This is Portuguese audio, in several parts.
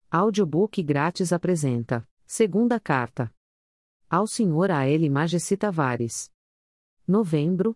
Audiobook grátis apresenta: Segunda Carta ao Sr. A. L. Mageci Tavares. Novembro,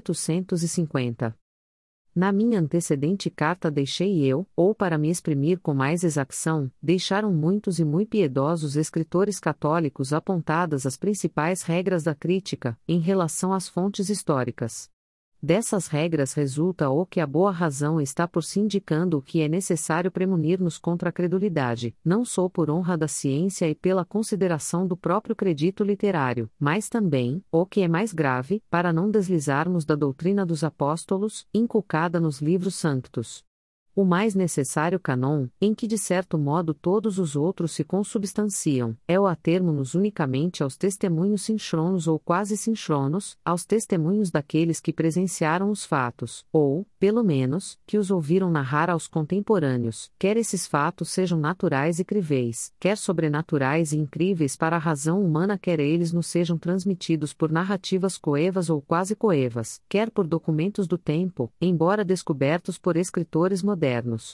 1850. Na minha antecedente carta deixei eu, ou para me exprimir com mais exação, deixaram muitos e muito piedosos escritores católicos apontadas as principais regras da crítica, em relação às fontes históricas. Dessas regras resulta o que a boa razão está por si indicando o que é necessário premunir-nos contra a credulidade, não só por honra da ciência e pela consideração do próprio crédito literário, mas também, o que é mais grave, para não deslizarmos da doutrina dos apóstolos, inculcada nos livros sanctos. O mais necessário cânon, em que de certo modo todos os outros se consubstanciam, é o atermo-nos unicamente aos testemunhos sinchronos ou quase sinchronos, aos testemunhos daqueles que presenciaram os fatos, ou, pelo menos, que os ouviram narrar aos contemporâneos, quer esses fatos sejam naturais e críveis, quer sobrenaturais e incríveis para a razão humana, quer eles nos sejam transmitidos por narrativas coevas ou quase coevas, quer por documentos do tempo, embora descobertos por escritores modernos.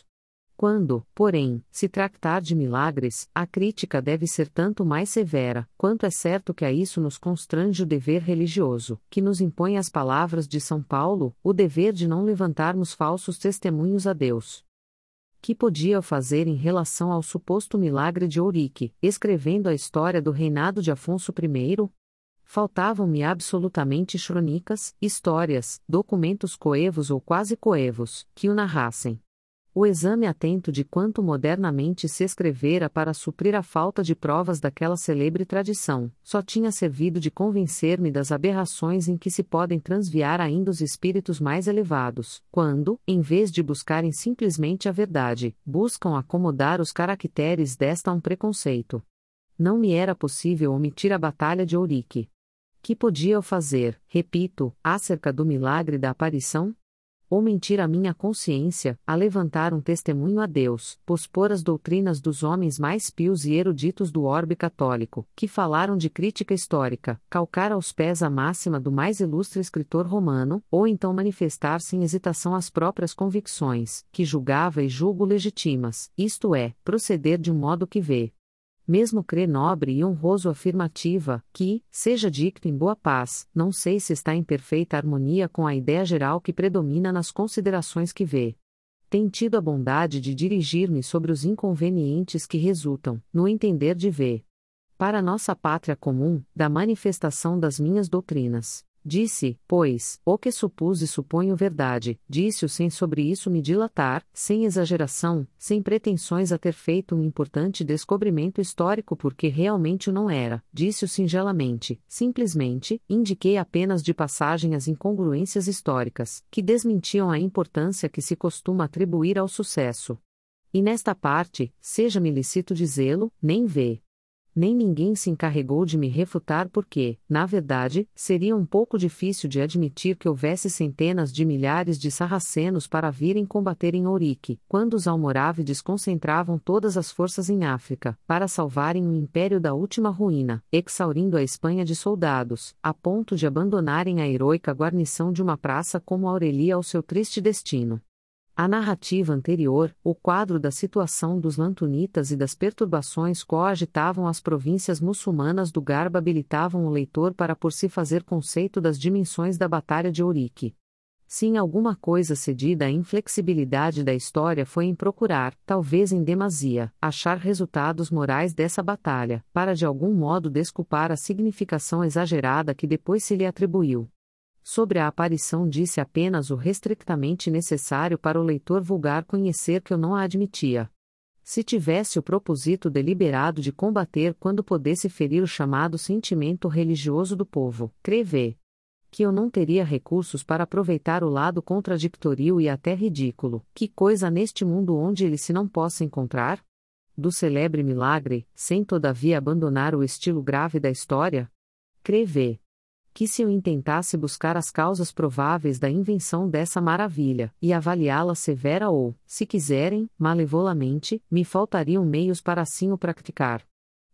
Quando, porém, se tratar de milagres, a crítica deve ser tanto mais severa, quanto é certo que a isso nos constrange o dever religioso, que nos impõe as palavras de São Paulo, o dever de não levantarmos falsos testemunhos a Deus. Que podia eu fazer em relação ao suposto milagre de Ourique, escrevendo a história do reinado de Afonso I? Faltavam-me absolutamente crônicas, histórias, documentos coevos ou quase coevos, que o narrassem. O exame atento de quanto modernamente se escrevera para suprir a falta de provas daquela celebre tradição, só tinha servido de convencer-me das aberrações em que se podem transviar ainda os espíritos mais elevados, quando, em vez de buscarem simplesmente a verdade, buscam acomodar os caracteres desta a um preconceito. Não me era possível omitir a Batalha de Ourique. Que podia eu fazer, repito, acerca do milagre da aparição? Ou mentir à minha consciência, a levantar um testemunho a Deus, pospor as doutrinas dos homens mais pios e eruditos do orbe católico, que falaram de crítica histórica, calcar aos pés a máxima do mais ilustre escritor romano, ou então manifestar sem hesitação as próprias convicções, que julgava e julgo legítimas, isto é, proceder de um modo que vê. Mesmo crer nobre e honroso afirmativa, que, seja dicto em boa paz, não sei se está em perfeita harmonia com a ideia geral que predomina nas considerações que vê. Tem tido a bondade de dirigir-me sobre os inconvenientes que resultam, no entender de ver. Para nossa pátria comum, da manifestação das minhas doutrinas. Disse, pois, o que supus e suponho verdade, disse-o sem sobre isso me dilatar, sem exageração, sem pretensões a ter feito um importante descobrimento histórico porque realmente o não era, disse-o singelamente, simplesmente, indiquei apenas de passagem as incongruências históricas, que desmentiam a importância que se costuma atribuir ao sucesso. E nesta parte, seja-me lícito dizê-lo, nem vê. Nem ninguém se encarregou de me refutar porque, na verdade, seria um pouco difícil de admitir que houvesse centenas de milhares de sarracenos para virem combater em Ourique, quando os almorávides concentravam todas as forças em África, para salvarem o império da última ruína, exaurindo a Espanha de soldados, a ponto de abandonarem a heroica guarnição de uma praça como Aurelia ao seu triste destino. A narrativa anterior, o quadro da situação dos lantunitas e das perturbações coagitavam as províncias muçulmanas do Garba habilitavam o leitor para por si fazer conceito das dimensões da Batalha de Ourique. Se em alguma coisa cedida à inflexibilidade da história foi em procurar, talvez em demasia, achar resultados morais dessa batalha, para de algum modo desculpar a significação exagerada que depois se lhe atribuiu. Sobre a aparição disse apenas o restritamente necessário para o leitor vulgar conhecer que eu não a admitia. Se tivesse o propósito deliberado de combater quando pudesse ferir o chamado sentimento religioso do povo, crevê que eu não teria recursos para aproveitar o lado contraditório e até ridículo. Que coisa neste mundo onde ele se não possa encontrar? Do celebre milagre, sem todavia abandonar o estilo grave da história? Crevê que se eu intentasse buscar as causas prováveis da invenção dessa maravilha, e avaliá-la severa ou, se quiserem, malevolamente, me faltariam meios para assim o praticar.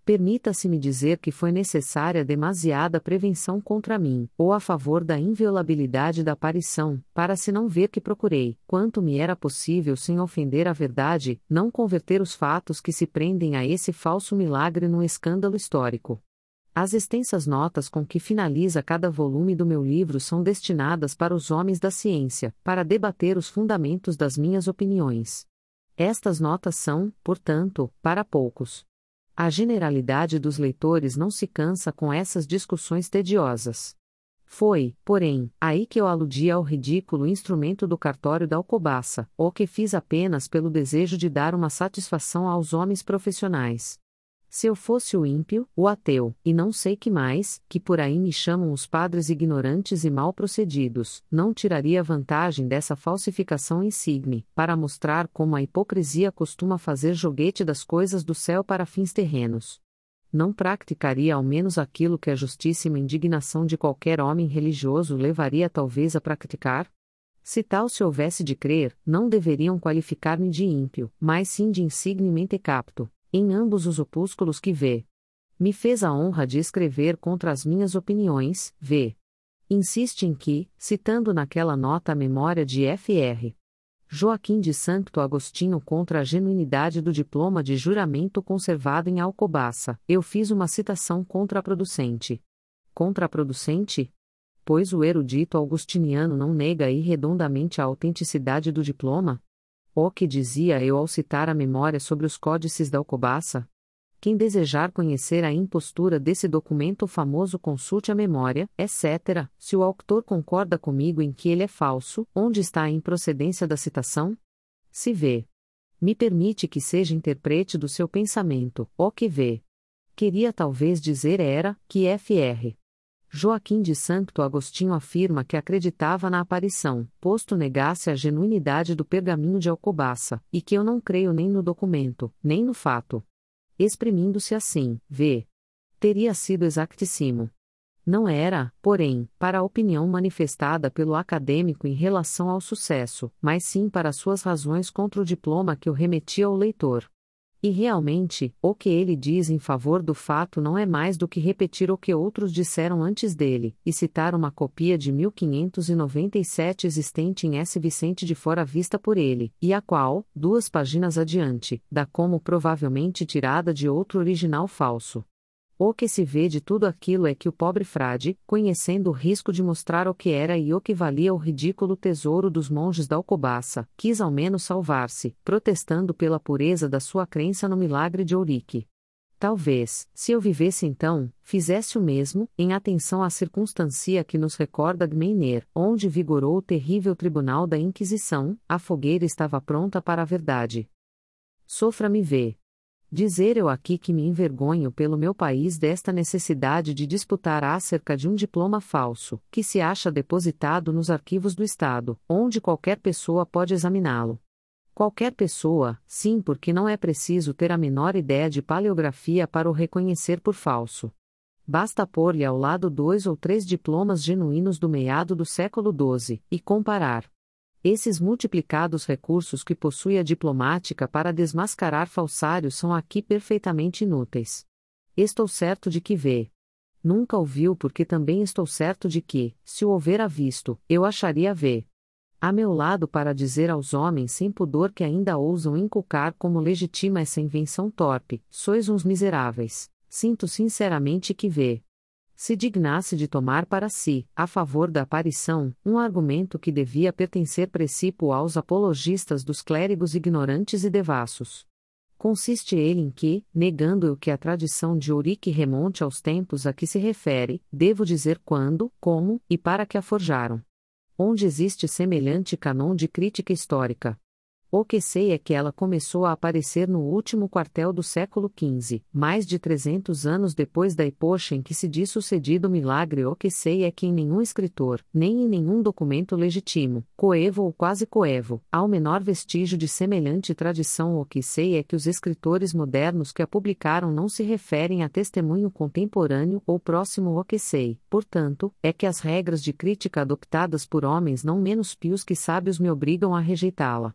Permita-se-me dizer que foi necessária demasiada prevenção contra mim, ou a favor da inviolabilidade da aparição, para se não ver que procurei, quanto me era possível sem ofender a verdade, não converter os fatos que se prendem a esse falso milagre num escândalo histórico. As extensas notas com que finaliza cada volume do meu livro são destinadas para os homens da ciência, para debater os fundamentos das minhas opiniões. Estas notas são, portanto, para poucos. A generalidade dos leitores não se cansa com essas discussões tediosas. Foi, porém, aí que eu aludia ao ridículo instrumento do cartório da Alcobaça, o que fiz apenas pelo desejo de dar uma satisfação aos homens profissionais. Se eu fosse o ímpio, o ateu, e não sei que mais, que por aí me chamam os padres ignorantes e mal procedidos, não tiraria vantagem dessa falsificação insigne, para mostrar como a hipocrisia costuma fazer joguete das coisas do céu para fins terrenos. Não praticaria ao menos aquilo que a justíssima indignação de qualquer homem religioso levaria talvez a praticar? Se tal se houvesse de crer, não deveriam qualificar-me de ímpio, mas sim de insigne mentecapto, em ambos os opúsculos que vê. Me fez a honra de escrever contra as minhas opiniões, vê. Insiste em que, citando naquela nota a memória de Fr. Joaquim de Sancto Agostinho contra a genuinidade do diploma de juramento conservado em Alcobaça, eu fiz uma citação contraproducente. Contraproducente? Pois o erudito augustiniano não nega irredondamente a autenticidade do diploma? O que dizia eu ao citar a memória sobre os códices da Alcobaça? Quem desejar conhecer a impostura desse documento famoso consulte a memória, etc., se o autor concorda comigo em que ele é falso, onde está a improcedência da citação? Se vê. Me permite que seja interprete do seu pensamento, o que vê. Queria talvez dizer era, que Fr. Joaquim de Sancto Agostinho afirma que acreditava na aparição, posto negasse a genuinidade do pergaminho de Alcobaça, e que eu não creio nem no documento, nem no fato. Exprimindo-se assim, vê. Teria sido exactissimo. Não era, porém, para a opinião manifestada pelo acadêmico em relação ao sucesso, mas sim para suas razões contra o diploma que eu remetia ao leitor. E realmente, o que ele diz em favor do fato não é mais do que repetir o que outros disseram antes dele, e citar uma copia de 1597 existente em S. Vicente de Fora vista por ele, e a qual, 2 páginas adiante, dá como provavelmente tirada de outro original falso. O que se vê de tudo aquilo é que o pobre frade, conhecendo o risco de mostrar o que era e o que valia o ridículo tesouro dos monges da Alcobaça, quis ao menos salvar-se, protestando pela pureza da sua crença no milagre de Ourique. Talvez, se eu vivesse então, fizesse o mesmo, em atenção à circunstância que nos recorda Gmeiner, onde vigorou o terrível tribunal da Inquisição, a fogueira estava pronta para a verdade. Sofra-me ver. Dizer eu aqui que me envergonho pelo meu país desta necessidade de disputar acerca de um diploma falso, que se acha depositado nos arquivos do Estado, onde qualquer pessoa pode examiná-lo. Qualquer pessoa, sim, porque não é preciso ter a menor ideia de paleografia para o reconhecer por falso. Basta pôr-lhe ao lado 2 ou 3 diplomas genuínos do meado do século XII, e comparar. Esses multiplicados recursos que possui a diplomática para desmascarar falsários são aqui perfeitamente inúteis. Estou certo de que vê. Nunca o viu porque também estou certo de que, se o houvera visto, eu acharia ver. A meu lado para dizer aos homens sem pudor que ainda ousam inculcar como legítima essa invenção torpe, sois uns miseráveis, sinto sinceramente que vê. Se dignasse de tomar para si, a favor da aparição, um argumento que devia pertencer precipo aos apologistas dos clérigos ignorantes e devassos. Consiste ele em que, negando eu que a tradição de Ourique remonte aos tempos a que se refere, devo dizer quando, como, e para que a forjaram. Onde existe semelhante canon de crítica histórica? O que sei é que ela começou a aparecer no último quartel do século XV, mais de 300 anos depois da epocha em que se diz sucedido o milagre. O que sei é que em nenhum escritor, nem em nenhum documento legítimo, coevo ou quase coevo, há o menor vestígio de semelhante tradição. O que sei é que os escritores modernos que a publicaram não se referem a testemunho contemporâneo ou próximo. O que sei, portanto, é que as regras de crítica adoptadas por homens não menos pios que sábios me obrigam a rejeitá-la.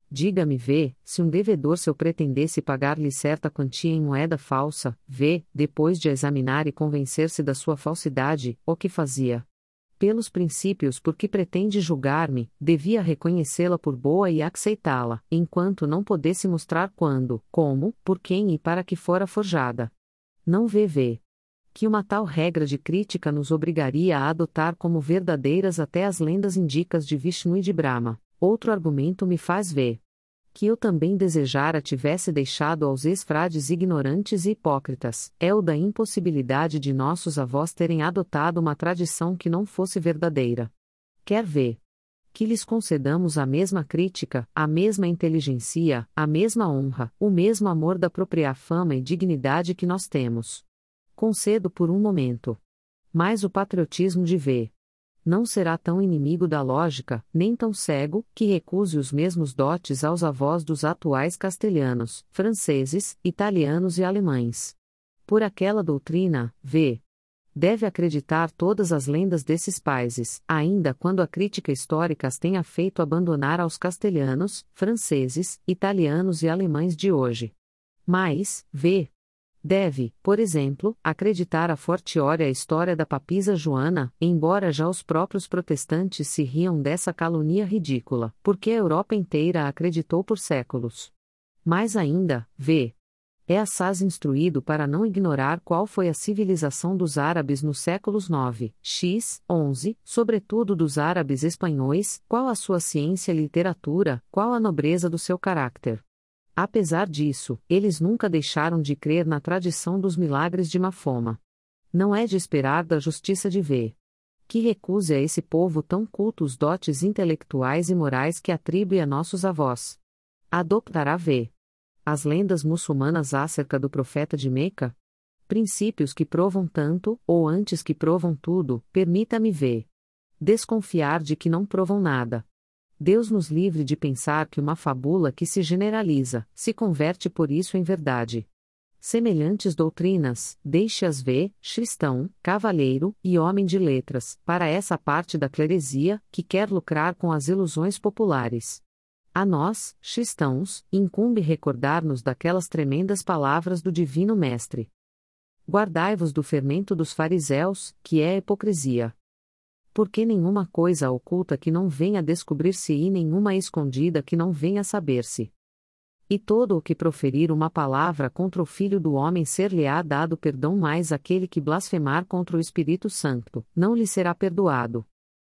Diga-me, se um devedor seu pretendesse pagar-lhe certa quantia em moeda falsa, depois de a examinar e convencer-se da sua falsidade, o que fazia? Pelos princípios por que pretende julgar-me, devia reconhecê-la por boa e aceitá-la, enquanto não pudesse mostrar quando, como, por quem e para que fora forjada. Não vê que uma tal regra de crítica nos obrigaria a adotar como verdadeiras até as lendas indicas de Vishnu e de Brahma. Outro argumento me faz ver que eu também desejara tivesse deixado aos ex-frades ignorantes e hipócritas, é o da impossibilidade de nossos avós terem adotado uma tradição que não fosse verdadeira. Quer ver que lhes concedamos a mesma crítica, a mesma inteligência, a mesma honra, o mesmo amor da própria fama e dignidade que nós temos. Concedo por um momento. Mas o patriotismo de não será tão inimigo da lógica, nem tão cego, que recuse os mesmos dotes aos avós dos atuais castelhanos, franceses, italianos e alemães. Por aquela doutrina, deve acreditar todas as lendas desses países, ainda quando a crítica histórica as tenha feito abandonar aos castelhanos, franceses, italianos e alemães de hoje. Mas, deve, por exemplo, acreditar a fortiori a história da papisa Joana, embora já os próprios protestantes se riam dessa calúnia ridícula, porque a Europa inteira a acreditou por séculos. Mais ainda, é assaz instruído para não ignorar qual foi a civilização dos árabes nos séculos 9, x, 11, sobretudo dos árabes espanhóis, qual a sua ciência e literatura, qual a nobreza do seu caráter. Apesar disso, eles nunca deixaram de crer na tradição dos milagres de Mahoma. Não é de esperar da justiça de que recuse a esse povo tão culto os dotes intelectuais e morais que atribui a nossos avós. Adoptará as lendas muçulmanas acerca do profeta de Meca? Princípios que provam tanto, ou antes que provam tudo, permita-me desconfiar de que não provam nada. Deus nos livre de pensar que uma fábula que se generaliza, se converte por isso em verdade. Semelhantes doutrinas, deixe-as cristão, cavalheiro e homem de letras, para essa parte da cleresia, que quer lucrar com as ilusões populares. A nós, cristãos, incumbe recordar-nos daquelas tremendas palavras do Divino Mestre. Guardai-vos do fermento dos fariseus, que é a hipocrisia. Porque nenhuma coisa oculta que não venha a descobrir-se e nenhuma escondida que não venha a saber-se. E todo o que proferir uma palavra contra o Filho do Homem ser-lhe-á dado perdão, mais aquele que blasfemar contra o Espírito Santo, não lhe será perdoado.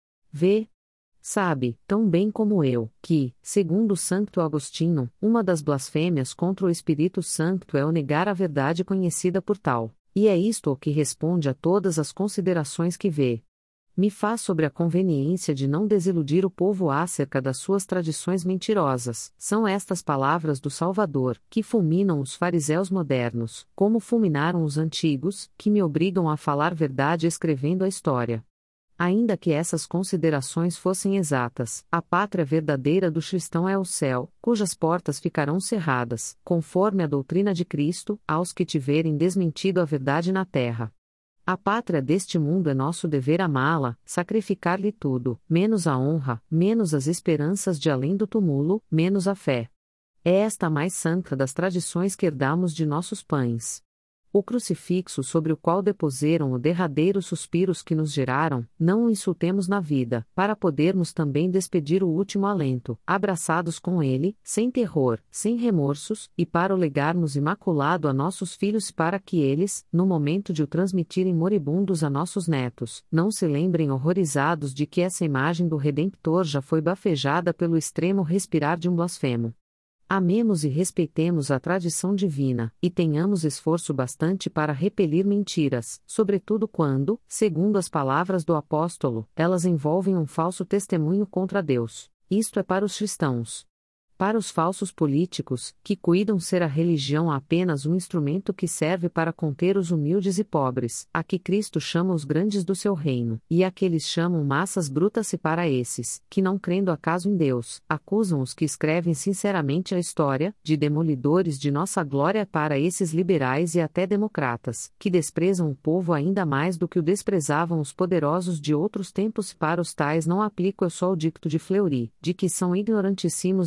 Sabe, tão bem como eu, que, segundo Santo Agostinho, uma das blasfêmias contra o Espírito Santo é o negar a verdade conhecida por tal, e é isto o que responde a todas as considerações que me faz sobre a conveniência de não desiludir o povo acerca das suas tradições mentirosas. São estas palavras do Salvador, que fulminam os fariseus modernos, como fulminaram os antigos, que me obrigam a falar verdade escrevendo a história. Ainda que essas considerações fossem exatas, a pátria verdadeira do cristão é o céu, cujas portas ficarão cerradas, conforme a doutrina de Cristo, aos que tiverem desmentido a verdade na terra. A pátria deste mundo é nosso dever amá-la, sacrificar-lhe tudo, menos a honra, menos as esperanças de além do túmulo, menos a fé. É esta a mais santa das tradições que herdamos de nossos pães. O crucifixo sobre o qual depuseram o derradeiro suspiros que nos geraram, não o insultemos na vida, para podermos também despedir o último alento, abraçados com ele, sem terror, sem remorsos, e para o legarmos imaculado a nossos filhos para que eles, no momento de o transmitirem moribundos a nossos netos, não se lembrem horrorizados de que essa imagem do Redemptor já foi bafejada pelo extremo respirar de um blasfemo. Amemos e respeitemos a tradição divina, e tenhamos esforço bastante para repelir mentiras, sobretudo quando, segundo as palavras do apóstolo, elas envolvem um falso testemunho contra Deus. Isto é para os cristãos. Para os falsos políticos, que cuidam ser a religião apenas um instrumento que serve para conter os humildes e pobres, a que Cristo chama os grandes do seu reino, e a que eles chamam massas brutas, e para esses, que não crendo acaso em Deus, acusam os que escrevem sinceramente a história, de demolidores de nossa glória. Para esses liberais e até democratas, que desprezam o povo ainda mais do que o desprezavam os poderosos de outros tempos, para os tais não aplico eu só o dicto de Fleury, de que são ignorantíssimos em matéria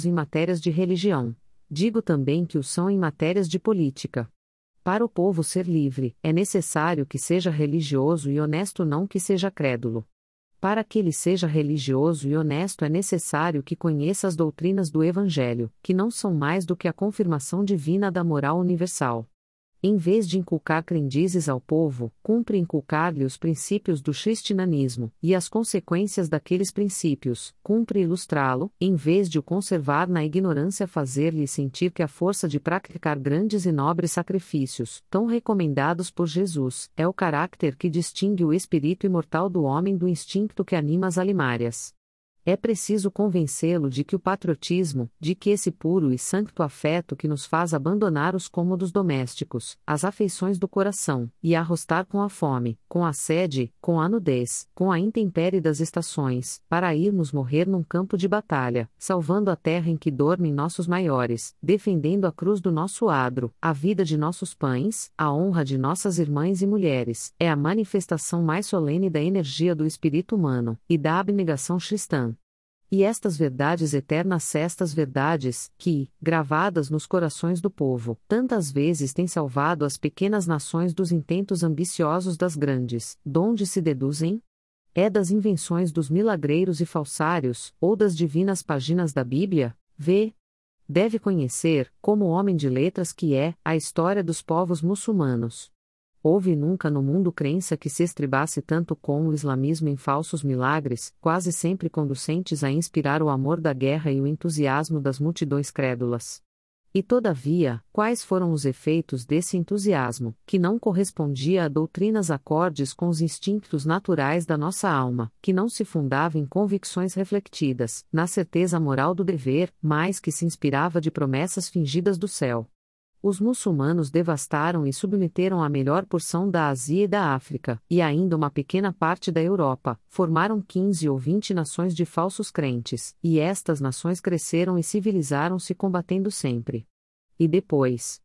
matérias de religião. Digo também que o são em matérias de política. Para o povo ser livre, é necessário que seja religioso e honesto, não que seja crédulo. Para que ele seja religioso e honesto é necessário que conheça as doutrinas do Evangelho, que não são mais do que a confirmação divina da moral universal. Em vez de inculcar crendices ao povo, cumpre inculcar-lhe os princípios do cristianismo, e as consequências daqueles princípios, cumpre ilustrá-lo, em vez de o conservar na ignorância, fazer-lhe sentir que a força de praticar grandes e nobres sacrifícios, tão recomendados por Jesus, é o caráter que distingue o espírito imortal do homem do instinto que anima as alimárias. É preciso convencê-lo de que o patriotismo, de que esse puro e santo afeto que nos faz abandonar os cômodos domésticos, as afeições do coração, e arrostar com a fome, com a sede, com a nudez, com a intempérie das estações, para irmos morrer num campo de batalha, salvando a terra em que dormem nossos maiores, defendendo a cruz do nosso adro, a vida de nossos pães, a honra de nossas irmãs e mulheres, é a manifestação mais solene da energia do espírito humano, e da abnegação cristã. E estas verdades eternas, estas verdades, que, gravadas nos corações do povo, tantas vezes têm salvado as pequenas nações dos intentos ambiciosos das grandes, donde se deduzem? É das invenções dos milagreiros e falsários, ou das divinas páginas da Bíblia? V. Deve conhecer, como homem de letras que é, a história dos povos muçulmanos. Houve nunca no mundo crença que se estribasse tanto com o islamismo em falsos milagres, quase sempre conducentes a inspirar o amor da guerra e o entusiasmo das multidões crédulas. E todavia, quais foram os efeitos desse entusiasmo, que não correspondia a doutrinas acordes com os instintos naturais da nossa alma, que não se fundava em convicções refletidas, na certeza moral do dever, mas que se inspirava de promessas fingidas do céu? Os muçulmanos devastaram e submeteram a melhor porção da Ásia e da África, e ainda uma pequena parte da Europa, formaram 15 ou 20 nações de falsos crentes, e estas nações cresceram e civilizaram-se combatendo sempre. E depois,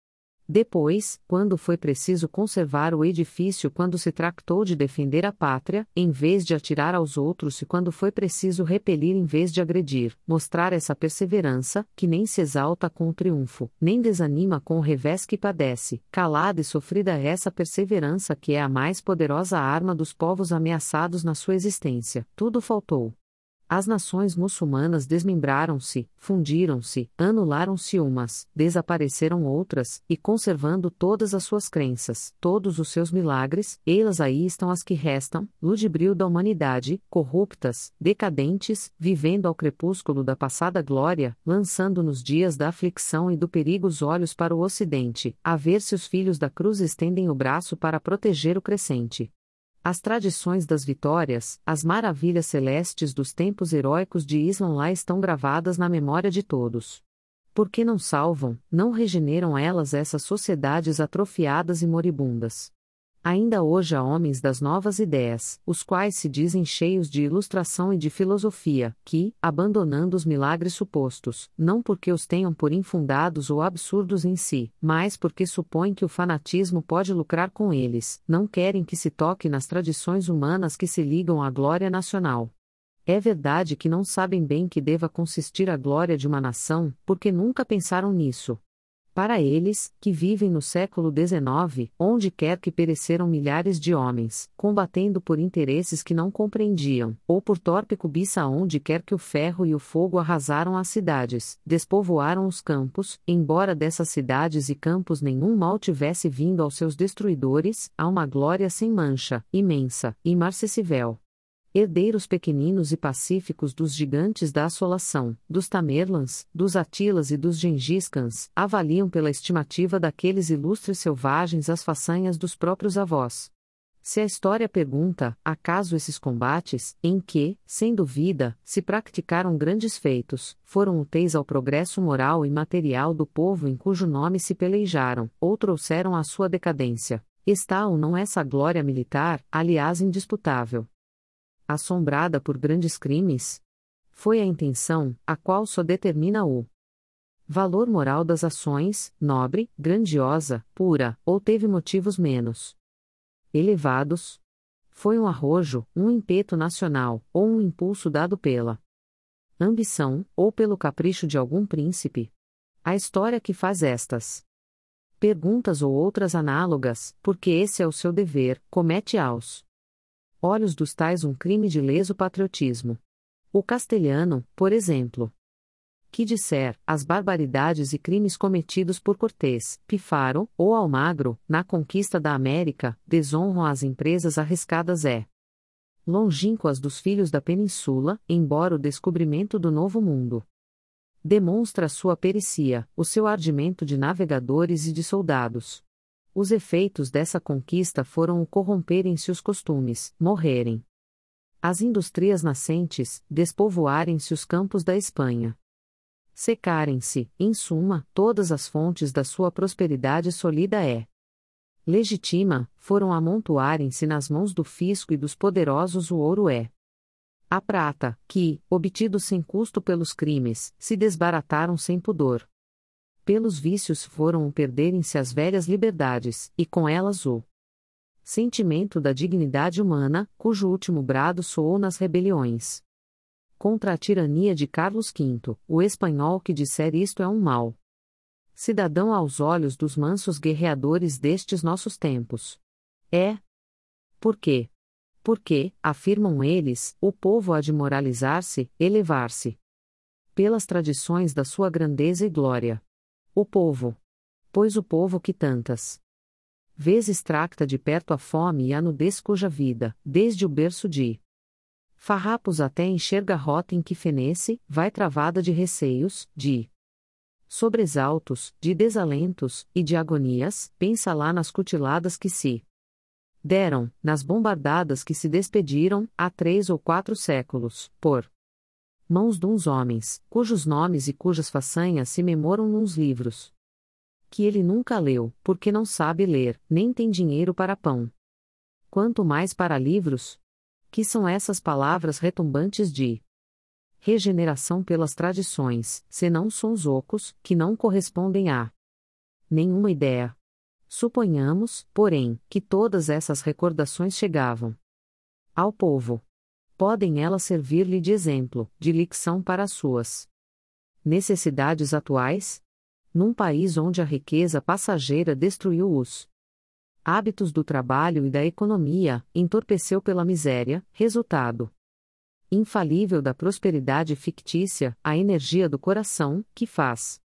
quando foi preciso conservar o edifício, quando se tratou de defender a pátria, em vez de atirar aos outros, e quando foi preciso repelir em vez de agredir, mostrar essa perseverança, que nem se exalta com o triunfo, nem desanima com o revés que padece, calada e sofrida é essa perseverança que é a mais poderosa arma dos povos ameaçados na sua existência. Tudo faltou. As nações muçulmanas desmembraram-se, fundiram-se, anularam-se umas, desapareceram outras, e conservando todas as suas crenças, todos os seus milagres, elas aí estão as que restam, ludibril da humanidade, corruptas, decadentes, vivendo ao crepúsculo da passada glória, lançando nos dias da aflição e do perigo os olhos para o ocidente, a ver se os filhos da cruz estendem o braço para proteger o crescente. As tradições das vitórias, as maravilhas celestes dos tempos heróicos de Islã lá estão gravadas na memória de todos. Por que não salvam, não regeneram elas essas sociedades atrofiadas e moribundas? Ainda hoje há homens das novas ideias, os quais se dizem cheios de ilustração e de filosofia, que, abandonando os milagres supostos, não porque os tenham por infundados ou absurdos em si, mas porque supõem que o fanatismo pode lucrar com eles, não querem que se toque nas tradições humanas que se ligam à glória nacional. É verdade que não sabem bem que deva consistir a glória de uma nação, porque nunca pensaram nisso. Para eles, que vivem no século XIX, onde quer que pereceram milhares de homens, combatendo por interesses que não compreendiam, ou por torpe cobiça onde quer que o ferro e o fogo arrasaram as cidades, despovoaram os campos, embora dessas cidades e campos nenhum mal tivesse vindo aos seus destruidores, há uma glória sem mancha, imensa, imarcessível. Herdeiros pequeninos e pacíficos dos gigantes da assolação, dos Tamerlãs, dos Atilas e dos Gengis-Khans, avaliam pela estimativa daqueles ilustres selvagens as façanhas dos próprios avós. Se a história pergunta, acaso esses combates, em que, sem dúvida, se praticaram grandes feitos, foram úteis ao progresso moral e material do povo em cujo nome se pelejaram, ou trouxeram a sua decadência, está ou não essa glória militar, aliás indisputável, assombrada por grandes crimes? Foi a intenção, a qual só determina o valor moral das ações, nobre, grandiosa, pura, ou teve motivos menos elevados? Foi um arrojo, um ímpeto nacional, ou um impulso dado pela ambição, ou pelo capricho de algum príncipe? A história que faz estas perguntas ou outras análogas, porque esse é o seu dever, comete aos olhos dos tais um crime de leso patriotismo. O castelhano, por exemplo, que disser as barbaridades e crimes cometidos por Cortés, Pifaro, ou Almagro, na conquista da América, desonram as empresas arriscadas longínquas dos filhos da Península, embora o descobrimento do Novo Mundo demonstra a sua pericia, o seu ardimento de navegadores e de soldados. Os efeitos dessa conquista foram o corromperem-se os costumes, morrerem as indústrias nascentes, despovoarem-se os campos da Espanha. Secarem-se, em suma, todas as fontes da sua prosperidade solida legítima, foram amontoarem-se nas mãos do fisco e dos poderosos o ouro a prata, que, obtido sem custo pelos crimes, se desbarataram sem pudor. Pelos vícios foram perderem-se as velhas liberdades, e com elas o sentimento da dignidade humana, cujo último brado soou nas rebeliões contra a tirania de Carlos V, o espanhol que disser isto é um mau cidadão aos olhos dos mansos guerreadores destes nossos tempos. Por quê? Porque, afirmam eles, o povo há de moralizar-se, elevar-se pelas tradições da sua grandeza e glória. O povo. Pois o povo que tantas vezes tracta de perto a fome e a nudez cuja vida, desde o berço de farrapos até enxerga a rota em que fenece, vai travada de receios, de sobresaltos, de desalentos, e de agonias, pensa lá nas cutiladas que se deram, nas bombardadas que se despediram, há 3 ou 4 séculos, por mãos d'uns homens, cujos nomes e cujas façanhas se memoram nos livros que ele nunca leu, porque não sabe ler, nem tem dinheiro para pão. Quanto mais para livros? Que são essas palavras retumbantes de regeneração pelas tradições, senão sons ocos, que não correspondem a nenhuma ideia. Suponhamos, porém, que todas essas recordações chegavam ao povo. Podem elas servir-lhe de exemplo, de lição para as suas necessidades atuais? Num país onde a riqueza passageira destruiu os hábitos do trabalho e da economia, entorpeceu pela miséria, resultado infalível da prosperidade fictícia, a energia do coração, que faz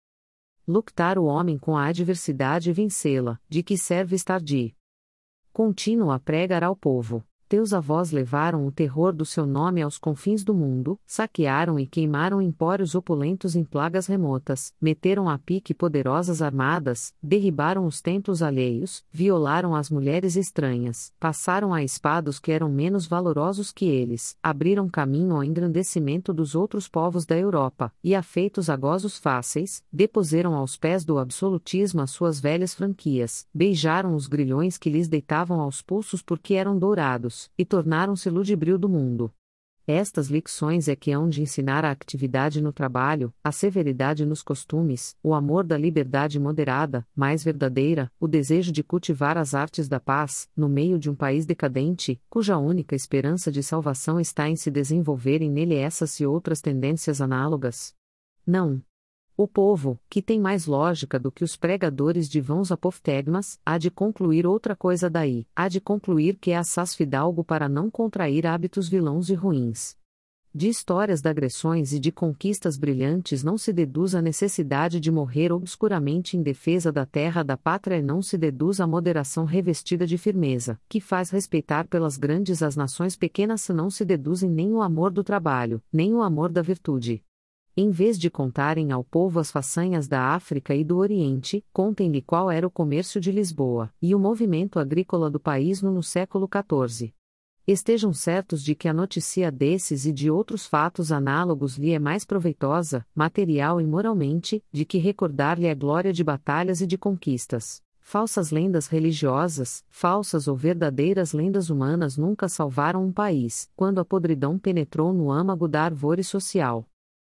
lutar o homem com a adversidade e vencê-la, de que serve estar de contínuo a pregar ao povo. Teus avós levaram o terror do seu nome aos confins do mundo, saquearam e queimaram empórios opulentos em plagas remotas, meteram a pique poderosas armadas, derribaram os templos alheios, violaram as mulheres estranhas, passaram a espada os que eram menos valorosos que eles, abriram caminho ao engrandecimento dos outros povos da Europa, e afeitos a gozos fáceis, depuseram aos pés do absolutismo as suas velhas franquias, beijaram os grilhões que lhes deitavam aos pulsos porque eram dourados, e tornaram-se ludibril do mundo. Estas lições é que hão de ensinar a atividade no trabalho, a severidade nos costumes, o amor da liberdade moderada, mais verdadeira, o desejo de cultivar as artes da paz, no meio de um país decadente, cuja única esperança de salvação está em se desenvolverem nele essas e outras tendências análogas. Não. O povo, que tem mais lógica do que os pregadores de vãos apoftegmas, há de concluir outra coisa daí, há de concluir que é assaz fidalgo para não contrair hábitos vilãos e ruins. De histórias de agressões e de conquistas brilhantes não se deduz a necessidade de morrer obscuramente em defesa da terra da pátria e não se deduz a moderação revestida de firmeza, que faz respeitar pelas grandes as nações pequenas se não se deduzem nem o amor do trabalho, nem o amor da virtude. Em vez de contarem ao povo as façanhas da África e do Oriente, contem-lhe qual era o comércio de Lisboa, e o movimento agrícola do país no século XIV. Estejam certos de que a notícia desses e de outros fatos análogos lhe é mais proveitosa, material e moralmente, de que recordar-lhe a glória de batalhas e de conquistas. Falsas lendas religiosas, falsas ou verdadeiras lendas humanas nunca salvaram um país, quando a podridão penetrou no âmago da árvore social.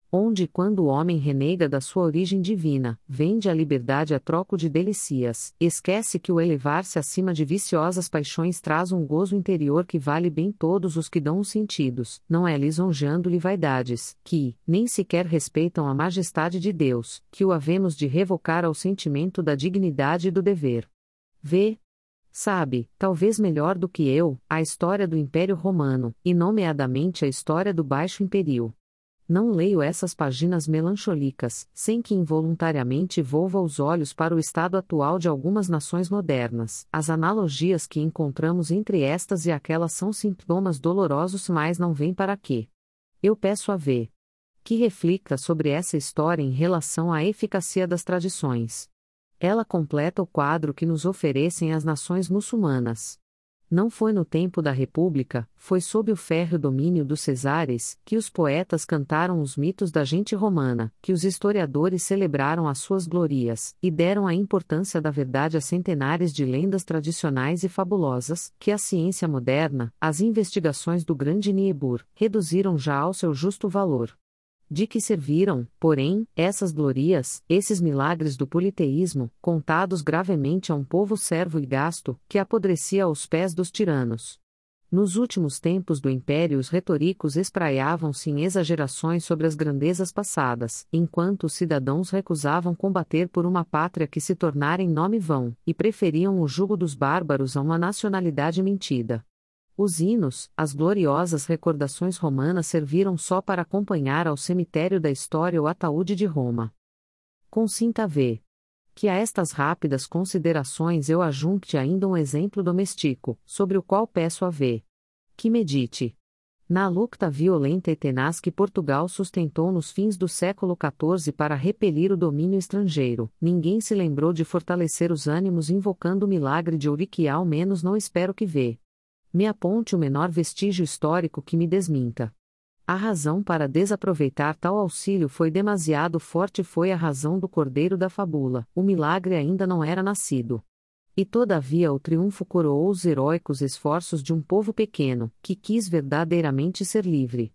Onde quando o homem renega da sua origem divina, vende a liberdade a troco de delícias, esquece que o elevar-se acima de viciosas paixões traz um gozo interior que vale bem todos os que dão os sentidos, não é lisonjeando-lhe vaidades, que, nem sequer respeitam a majestade de Deus, que o havemos de revocar ao sentimento da dignidade e do dever. Vê, sabe, talvez melhor do que eu, a história do Império Romano, e nomeadamente a história do Baixo Império. Não leio essas páginas melancólicas, sem que involuntariamente volva os olhos para o estado atual de algumas nações modernas. As analogias que encontramos entre estas e aquelas são sintomas dolorosos, mas não vêm para quê. Eu peço a V. que reflita sobre essa história em relação à eficácia das tradições. Ela completa o quadro que nos oferecem as nações muçulmanas. Não foi no tempo da República, foi sob o férreo domínio dos Cesares, que os poetas cantaram os mitos da gente romana, que os historiadores celebraram as suas glorias, e deram a importância da verdade a centenares de lendas tradicionais e fabulosas, que a ciência moderna, as investigações do grande Niebuhr, reduziram já ao seu justo valor. De que serviram, porém, essas glorias, esses milagres do politeísmo, contados gravemente a um povo servo e gasto, que apodrecia aos pés dos tiranos? Nos últimos tempos do Império os retóricos espraiavam-se em exagerações sobre as grandezas passadas, enquanto os cidadãos recusavam combater por uma pátria que se tornara em nome vão, e preferiam o jugo dos bárbaros a uma nacionalidade mentida. Os hinos, as gloriosas recordações romanas serviram só para acompanhar ao cemitério da história o ataúde de Roma. Consinta V. que a estas rápidas considerações eu ajunte ainda um exemplo doméstico, sobre o qual peço a V. que medite. Na luta violenta e tenaz que Portugal sustentou nos fins do século XIV para repelir o domínio estrangeiro, ninguém se lembrou de fortalecer os ânimos invocando o milagre de Ouri que ao menos não espero que me aponte o menor vestígio histórico que me desminta. A razão para desaproveitar tal auxílio foi demasiado forte, foi a razão do cordeiro da fábula, o milagre ainda não era nascido. E todavia o triunfo coroou os heróicos esforços de um povo pequeno, que quis verdadeiramente ser livre.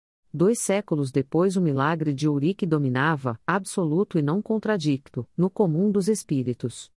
2 séculos depois o milagre de Ourique dominava, absoluto e não contradicto, no comum dos espíritos.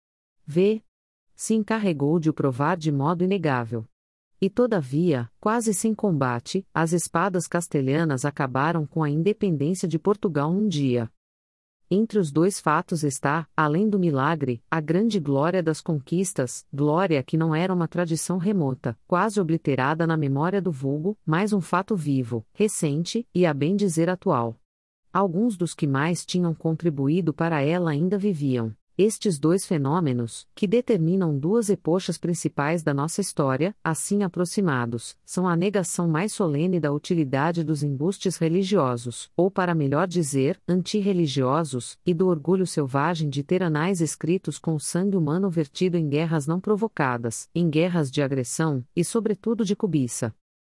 Se encarregou de o provar de modo inegável. E todavia, quase sem combate, as espadas castelhanas acabaram com a independência de Portugal num dia. Entre os 2 fatos está, além do milagre, a grande glória das conquistas, glória que não era uma tradição remota, quase obliterada na memória do vulgo, mas um fato vivo, recente, e a bem dizer atual. Alguns dos que mais tinham contribuído para ela ainda viviam. Estes 2 fenômenos, que determinam 2 epochas principais da nossa história, assim aproximados, são a negação mais solene da utilidade dos embustes religiosos, ou para melhor dizer, antirreligiosos, e do orgulho selvagem de ter anais escritos com o sangue humano vertido em guerras não provocadas, em guerras de agressão, e sobretudo de cobiça.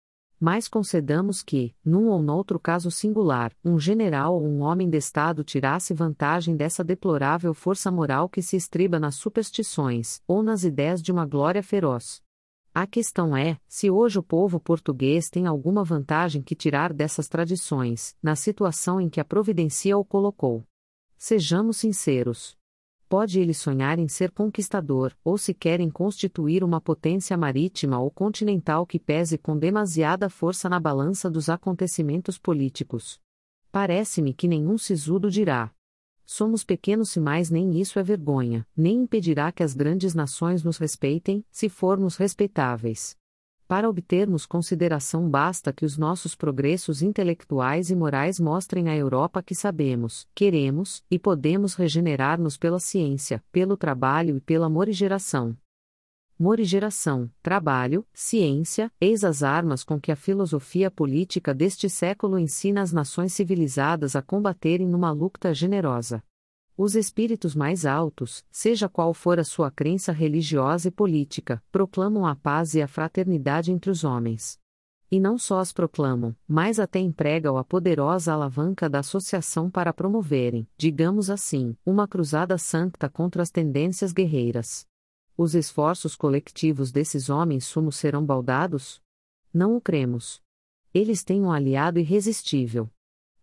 Mas concedamos que, num ou noutro caso singular, um general ou um homem de Estado tirasse vantagem dessa deplorável força moral que se estriba nas superstições, ou nas ideias de uma glória feroz. A questão é, se hoje o povo português tem alguma vantagem que tirar dessas tradições, na situação em que a providência o colocou. Sejamos sinceros. Pode ele sonhar em ser conquistador, ou sequer em constituir uma potência marítima ou continental que pese com demasiada força na balança dos acontecimentos políticos. Parece-me que nenhum sisudo dirá. Somos pequenos se mais nem isso é vergonha, nem impedirá que as grandes nações nos respeitem, se formos respeitáveis. Para obtermos consideração basta que os nossos progressos intelectuais e morais mostrem à Europa que sabemos, queremos, e podemos regenerar-nos pela ciência, pelo trabalho e pela morigeração. Morigeração, trabalho, ciência, eis as armas com que a filosofia política deste século ensina as nações civilizadas a combaterem numa luta generosa. Os espíritos mais altos, seja qual for a sua crença religiosa e política, proclamam a paz e a fraternidade entre os homens. E não só as proclamam, mas até empregam a poderosa alavanca da associação para promoverem, digamos assim, uma cruzada santa contra as tendências guerreiras. Os esforços coletivos desses homens sumos serão baldados? Não o cremos. Eles têm um aliado irresistível.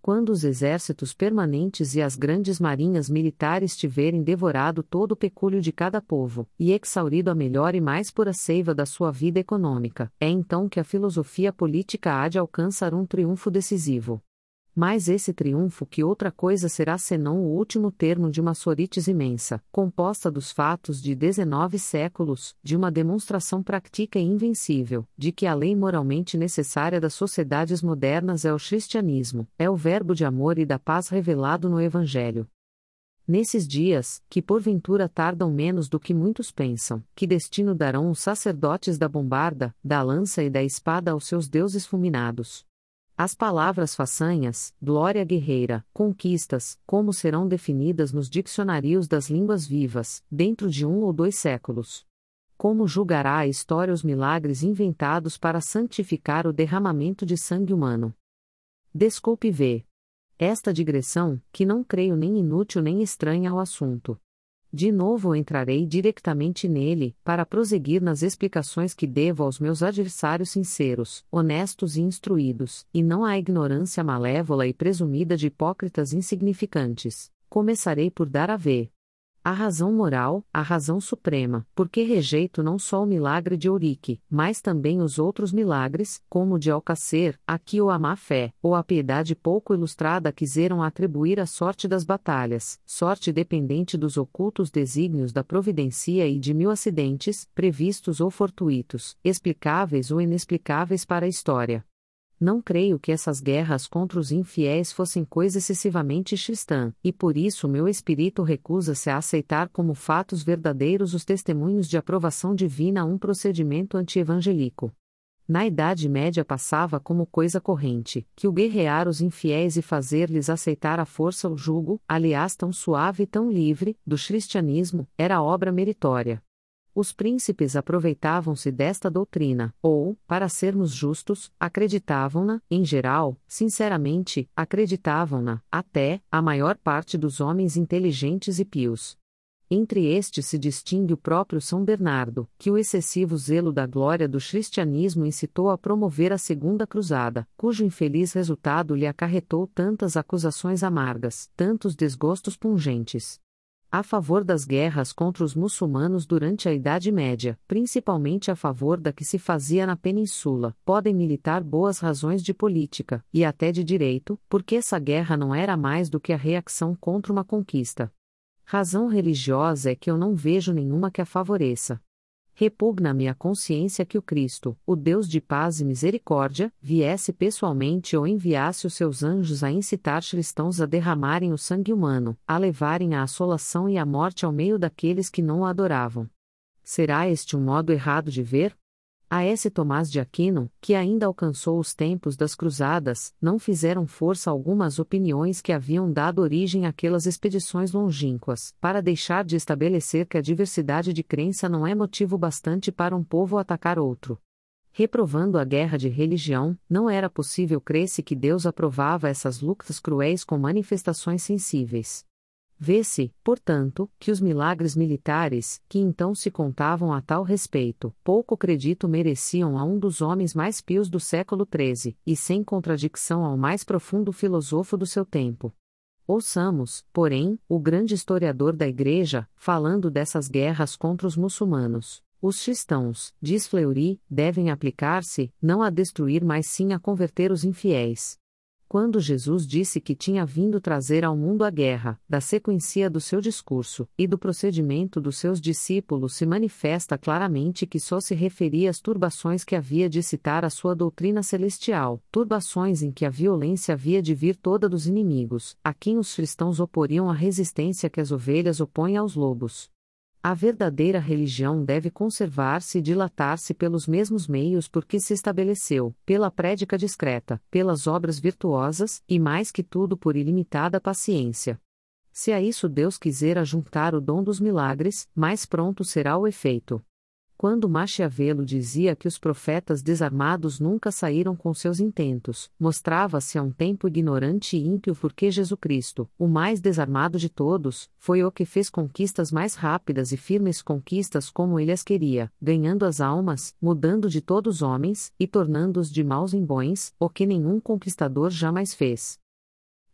Quando os exércitos permanentes e as grandes marinhas militares tiverem devorado todo o pecúlio de cada povo, e exaurido a melhor e mais pura seiva da sua vida econômica, é então que a filosofia política há de alcançar um triunfo decisivo. Mas esse triunfo que outra coisa será senão o último termo de uma sorites imensa, composta dos fatos de 19 séculos, de uma demonstração prática e invencível, de que a lei moralmente necessária das sociedades modernas é o cristianismo, é o verbo de amor e da paz revelado no Evangelho. Nesses dias, que porventura tardam menos do que muitos pensam, que destino darão os sacerdotes da bombarda, da lança e da espada aos seus deuses fulminados? As palavras façanhas, glória guerreira, conquistas, como serão definidas nos dicionários das línguas vivas, dentro de 1 ou 2 séculos? Como julgará a história os milagres inventados para santificar o derramamento de sangue humano? Desculpe ver esta digressão, que não creio nem inútil nem estranha ao assunto. De novo entrarei diretamente nele, para prosseguir nas explicações que devo aos meus adversários sinceros, honestos e instruídos, e não à ignorância malévola e presumida de hipócritas insignificantes. Começarei por dar a ver a razão moral, a razão suprema, porque rejeito não só o milagre de Eurique, mas também os outros milagres, como o de Alcácer, a que ou a má-fé, ou a piedade pouco ilustrada quiseram atribuir à sorte das batalhas, sorte dependente dos ocultos desígnios da providencia e de mil acidentes, previstos ou fortuitos, explicáveis ou inexplicáveis para a história. Não creio que essas guerras contra os infiéis fossem coisa excessivamente cristã, e por isso meu espírito recusa-se a aceitar como fatos verdadeiros os testemunhos de aprovação divina a um procedimento anti-evangélico. Na Idade Média passava como coisa corrente, que o guerrear os infiéis e fazer-lhes aceitar à força o jugo, aliás tão suave e tão livre, do cristianismo, era obra meritória. Os príncipes aproveitavam-se desta doutrina, ou, para sermos justos, acreditavam-na, em geral, sinceramente, acreditavam-na, até, a maior parte dos homens inteligentes e pios. Entre estes se distingue o próprio São Bernardo, que o excessivo zelo da glória do cristianismo incitou a promover a Segunda Cruzada, cujo infeliz resultado lhe acarretou tantas acusações amargas, tantos desgostos pungentes. A favor das guerras contra os muçulmanos durante a Idade Média, principalmente a favor da que se fazia na Península, podem militar boas razões de política, e até de direito, porque essa guerra não era mais do que a reação contra uma conquista. Razão religiosa é que eu não vejo nenhuma que a favoreça. Repugna-me a consciência que o Cristo, o Deus de paz e misericórdia, viesse pessoalmente ou enviasse os seus anjos a incitar cristãos a derramarem o sangue humano, a levarem a assolação e a morte ao meio daqueles que não o adoravam. Será este um modo errado de ver? A S. Tomás de Aquino, que ainda alcançou os tempos das cruzadas, não fizeram força alguma às opiniões que haviam dado origem àquelas expedições longínquas, para deixar de estabelecer que a diversidade de crença não é motivo bastante para um povo atacar outro. Reprovando a guerra de religião, não era possível crer-se que Deus aprovava essas lutas cruéis com manifestações sensíveis. Vê-se, portanto, que os milagres militares, que então se contavam a tal respeito, pouco crédito mereciam a um dos homens mais pios do século XIII, e sem contradição ao mais profundo filósofo do seu tempo. Ouçamos, porém, o grande historiador da Igreja, falando dessas guerras contra os muçulmanos. Os cristãos, diz Fleury, devem aplicar-se, não a destruir mas sim a converter os infiéis. Quando Jesus disse que tinha vindo trazer ao mundo a guerra, da sequência do seu discurso, e do procedimento dos seus discípulos se manifesta claramente que só se referia às turbações que havia de citar a sua doutrina celestial, turbações em que a violência havia de vir toda dos inimigos, a quem os cristãos oporiam a resistência que as ovelhas opõem aos lobos. A verdadeira religião deve conservar-se e dilatar-se pelos mesmos meios por que se estabeleceu, pela prédica discreta, pelas obras virtuosas, e mais que tudo por ilimitada paciência. Se a isso Deus quiser ajuntar o dom dos milagres, mais pronto será o efeito. Quando Maquiavelo dizia que os profetas desarmados nunca saíram com seus intentos, mostrava-se a um tempo ignorante e ímpio porque Jesus Cristo, o mais desarmado de todos, foi o que fez conquistas mais rápidas e firmes conquistas como ele as queria, ganhando as almas, mudando de todos os homens, e tornando-os de maus em bons, o que nenhum conquistador jamais fez.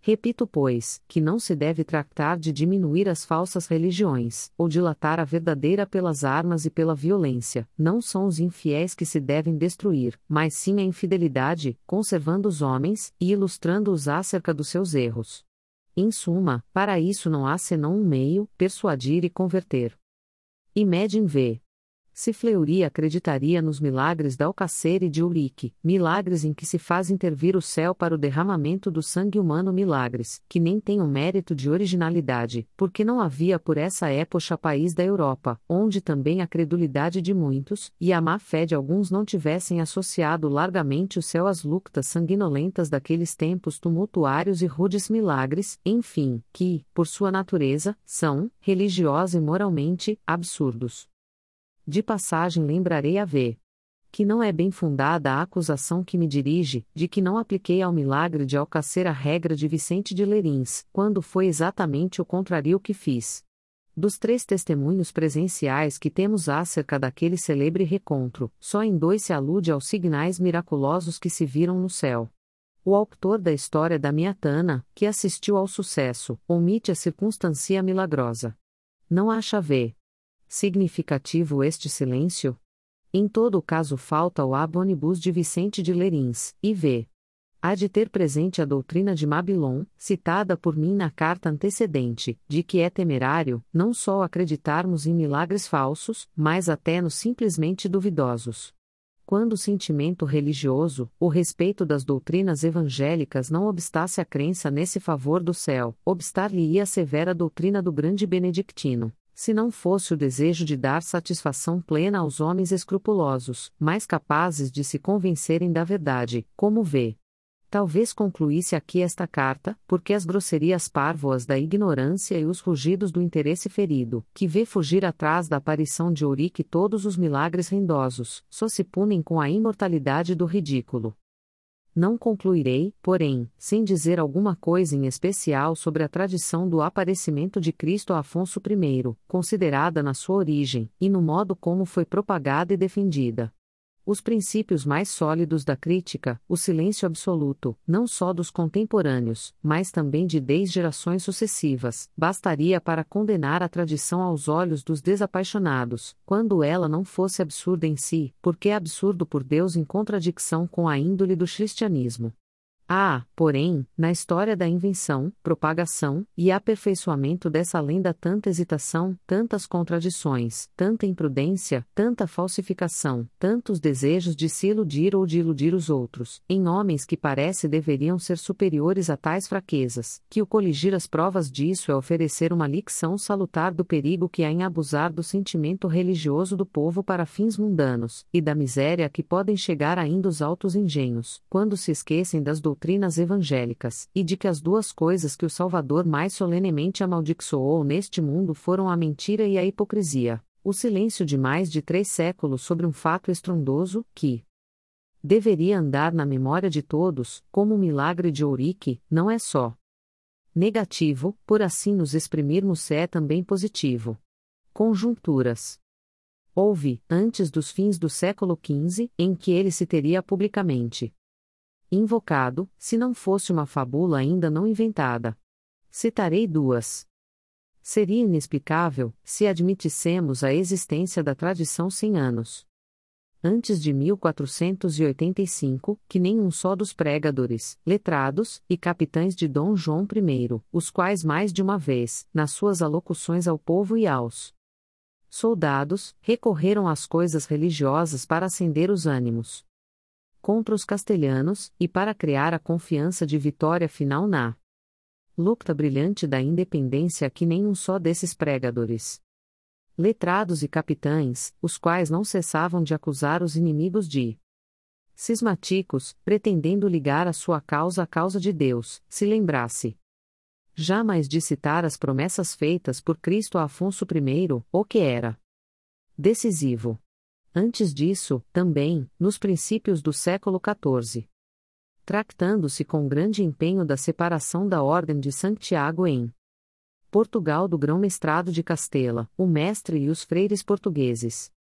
Repito, pois, que não se deve tratar de diminuir as falsas religiões, ou dilatar a verdadeira pelas armas e pela violência. Não são os infiéis que se devem destruir, mas sim a infidelidade, conservando os homens, e ilustrando-os acerca dos seus erros. Em suma, para isso não há senão um meio: persuadir e converter. Imagine v. Se Fleury acreditaria nos milagres de Alcacer e de Urique, milagres em que se faz intervir o céu para o derramamento do sangue humano, milagres que nem têm o mérito de originalidade, porque não havia por essa época país da Europa, onde também a credulidade de muitos, e a má-fé de alguns não tivessem associado largamente o céu às luctas sanguinolentas daqueles tempos tumultuários e rudes milagres, enfim, que, por sua natureza, são, religiosa e moralmente, absurdos. De passagem lembrarei a v. que não é bem fundada a acusação que me dirige, de que não apliquei ao milagre de Alcacer a regra de Vicente de Lérins, quando foi exatamente o contrário que fiz. Dos 3 testemunhos presenciais que temos acerca daquele celebre recontro, só em 2 se alude aos signais miraculosos que se viram no céu. O autor da história da Miatana, que assistiu ao sucesso, omite a circunstância milagrosa. Não acha v. significativo este silêncio? Em todo o caso falta o ab onibus de Vicente de Lérins, e v. há de ter presente a doutrina de Mabilon, citada por mim na carta antecedente, de que é temerário, não só acreditarmos em milagres falsos, mas até nos simplesmente duvidosos. Quando o sentimento religioso, o respeito das doutrinas evangélicas não obstasse a crença nesse favor do céu, obstar-lhe-ia a severa doutrina do grande benedictino. Se não fosse o desejo de dar satisfação plena aos homens escrupulosos, mais capazes de se convencerem da verdade, como vê. Talvez concluísse aqui esta carta, porque as grosserias párvuas da ignorância e os rugidos do interesse ferido, que vê fugir atrás da aparição de Eurique todos os milagres rendosos, só se punem com a imortalidade do ridículo. Não concluirei, porém, sem dizer alguma coisa em especial sobre a tradição do aparecimento de Cristo a Afonso I, considerada na sua origem, e no modo como foi propagada e defendida. Os princípios mais sólidos da crítica, o silêncio absoluto, não só dos contemporâneos, mas também de 10 gerações sucessivas, bastaria para condenar a tradição aos olhos dos desapaixonados, quando ela não fosse absurda em si, porque é absurdo por Deus em contradição com a índole do cristianismo. Há, porém, na história da invenção, propagação e aperfeiçoamento dessa lenda tanta hesitação, tantas contradições, tanta imprudência, tanta falsificação, tantos desejos de se iludir ou de iludir os outros, em homens que parece deveriam ser superiores a tais fraquezas, que o coligir as provas disso é oferecer uma lição salutar do perigo que há em abusar do sentimento religioso do povo para fins mundanos, e da miséria a que podem chegar ainda os altos engenhos, quando se esquecem das doutrinas evangélicas, e de que as 2 coisas que o Salvador mais solenemente amaldiçoou neste mundo foram a mentira e a hipocrisia, o silêncio de mais de 3 séculos sobre um fato estrondoso, que deveria andar na memória de todos, como o milagre de Eurique, não é só negativo, por assim nos exprimirmos, é também positivo. Conjunturas. Houve, antes dos fins do século XV, em que ele se teria publicamente invocado, se não fosse uma fábula ainda não inventada. Citarei 2. Seria inexplicável, se admitissemos a existência da tradição 100 anos antes de 1485, que nenhum só dos pregadores, letrados e capitães de Dom João I, os quais mais de uma vez, nas suas alocuções ao povo e aos soldados, recorreram às coisas religiosas para acender os ânimos contra os castelhanos, e para criar a confiança de vitória final na luta brilhante da independência, que nenhum só desses pregadores, letrados e capitães, os quais não cessavam de acusar os inimigos de cismáticos, pretendendo ligar a sua causa à causa de Deus, se lembrasse jamais de citar as promessas feitas por Cristo a Afonso I, o que era decisivo. Antes disso, também, nos princípios do século XIV. Tractando-se com grande empenho da separação da Ordem de Santiago em Portugal do Grão-Mestrado de Castela, o mestre e os freires portugueses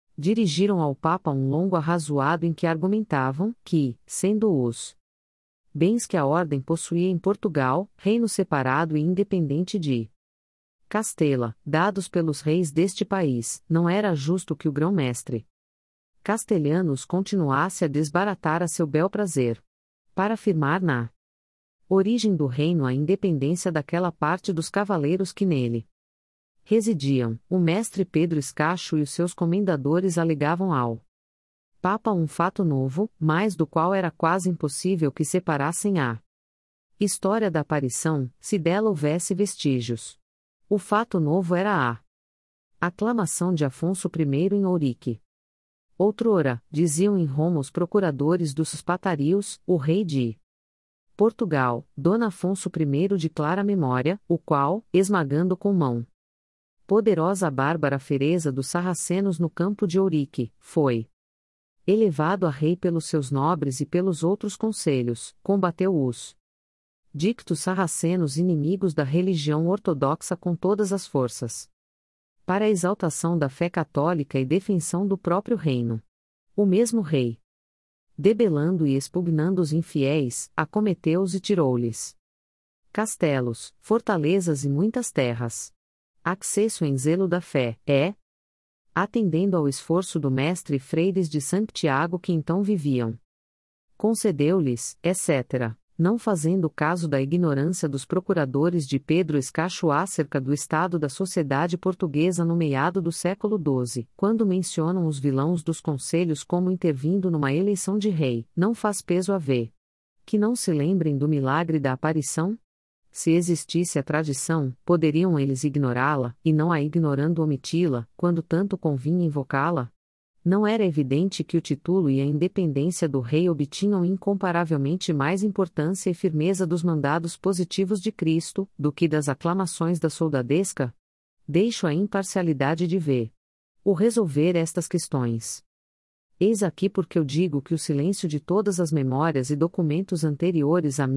dirigiram ao Papa um longo arrazoado em que argumentavam que, sendo os bens que a ordem possuía em Portugal, reino separado e independente de Castela, dados pelos reis deste país, não era justo que o grão-mestre castelhanos continuasse a desbaratar a seu bel prazer, para afirmar na origem do reino a independência daquela parte dos cavaleiros que nele residiam. O mestre Pedro Escacho e os seus comendadores alegavam ao Papa um fato novo, mais do qual era quase impossível que separassem a história da aparição, se dela houvesse vestígios. O fato novo era a aclamação de Afonso I em Ourique. Outrora, diziam em Roma os procuradores dos Patarios, o rei de Portugal, Dona Afonso I de clara memória, o qual, esmagando com mão poderosa a bárbara fereza dos sarracenos no campo de Ourique, foi elevado a rei pelos seus nobres e pelos outros conselhos, combateu-os dictos sarracenos inimigos da religião ortodoxa com todas as forças, para a exaltação da fé católica e defensão do próprio reino. O mesmo rei, debelando e expugnando os infiéis, acometeu-os e tirou-lhes castelos, fortalezas e muitas terras. Accesso em zelo da fé, atendendo ao esforço do mestre e freires de Santiago que então viviam. Concedeu-lhes, etc., não fazendo caso da ignorância dos procuradores de Pedro Escacho acerca do estado da sociedade portuguesa no meado do século XII, quando mencionam os vilãos dos conselhos como intervindo numa eleição de rei, não faz peso haver que não se lembrem do milagre da aparição? Se existisse a tradição, poderiam eles ignorá-la, e não a ignorando omiti-la, quando tanto convinha invocá-la? Não era evidente que o título e a independência do rei obtinham incomparavelmente mais importância e firmeza dos mandados positivos de Cristo, do que das aclamações da soldadesca? Deixo a imparcialidade de ver o resolver estas questões. Eis aqui porque eu digo que o silêncio de todas as memórias e documentos anteriores a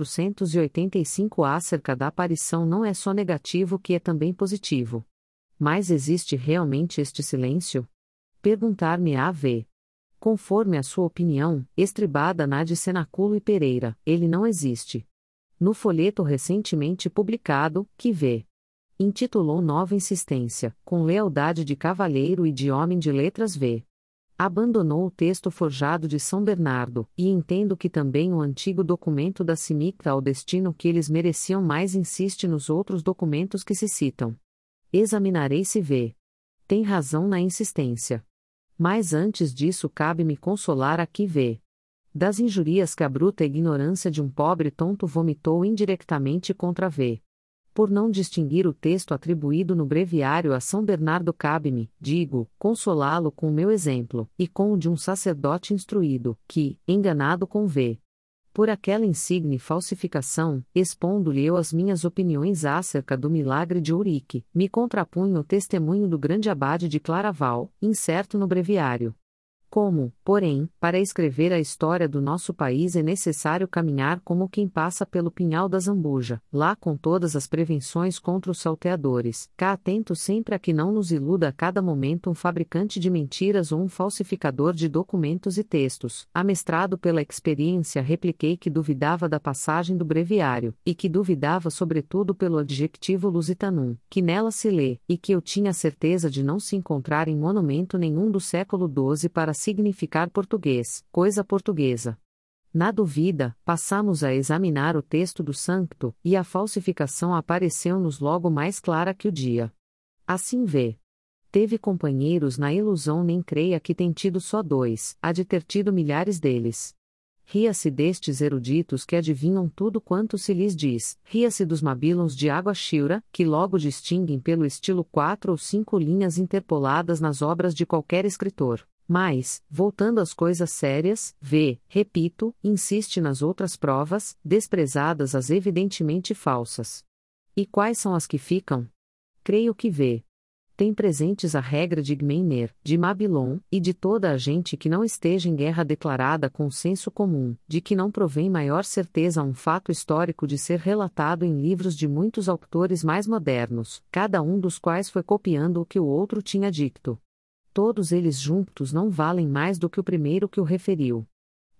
1485 acerca da aparição não é só negativo que é também positivo. Mas existe realmente este silêncio? Perguntar-me-á v. Conforme a sua opinião, estribada na de Cenáculo e Pereira, ele não existe. No folheto recentemente publicado, que v. intitulou Nova Insistência, com lealdade de cavalheiro e de homem de letras v. abandonou o texto forjado de São Bernardo, e entendo que também o antigo documento da Simicta ao destino que eles mereciam mais insiste nos outros documentos que se citam. Examinarei se v. tem razão na insistência. Mas antes disso cabe-me consolar aqui v. das injurias que a bruta ignorância de um pobre tonto vomitou indiretamente contra v. Por não distinguir o texto atribuído no breviário a São Bernardo cabe-me, digo, consolá-lo com o meu exemplo, e com o de um sacerdote instruído, que, enganado com v. por aquela insigne falsificação, expondo-lhe eu as minhas opiniões acerca do milagre de Ourique, me contrapunho o testemunho do grande abade de Claraval, incerto no breviário. Como, porém, para escrever a história do nosso país é necessário caminhar como quem passa pelo pinhal da Zambuja, lá com todas as prevenções contra os salteadores, cá atento sempre a que não nos iluda a cada momento um fabricante de mentiras ou um falsificador de documentos e textos, amestrado pela experiência repliquei que duvidava da passagem do breviário, e que duvidava sobretudo pelo adjetivo lusitanum, que nela se lê, e que eu tinha certeza de não se encontrar em monumento nenhum do século XII para significar português, coisa portuguesa. Na dúvida, passamos a examinar o texto do Sancto, e a falsificação apareceu-nos logo mais clara que o dia. Assim vê. Teve companheiros na ilusão nem creia que tem tido só dois, há de ter tido milhares deles. Ria-se destes eruditos que adivinham tudo quanto se lhes diz, ria-se dos mabilons de água chilra, que logo distinguem pelo estilo 4 ou 5 linhas interpoladas nas obras de qualquer escritor. Mas, voltando às coisas sérias, repito, insiste nas outras provas, desprezadas as evidentemente falsas. E quais são as que ficam? Creio que tem presentes a regra de Gmeiner, de Mabilon, e de toda a gente que não esteja em guerra declarada com o senso comum, de que não provém maior certeza a um fato histórico de ser relatado em livros de muitos autores mais modernos, cada um dos quais foi copiando o que o outro tinha dito. Todos eles juntos não valem mais do que o primeiro que o referiu.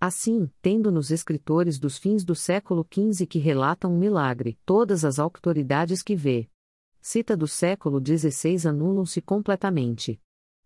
Assim, tendo nos escritores dos fins do século XV que relatam um milagre, todas as autoridades que vê. Cita do século XVI anulam-se completamente.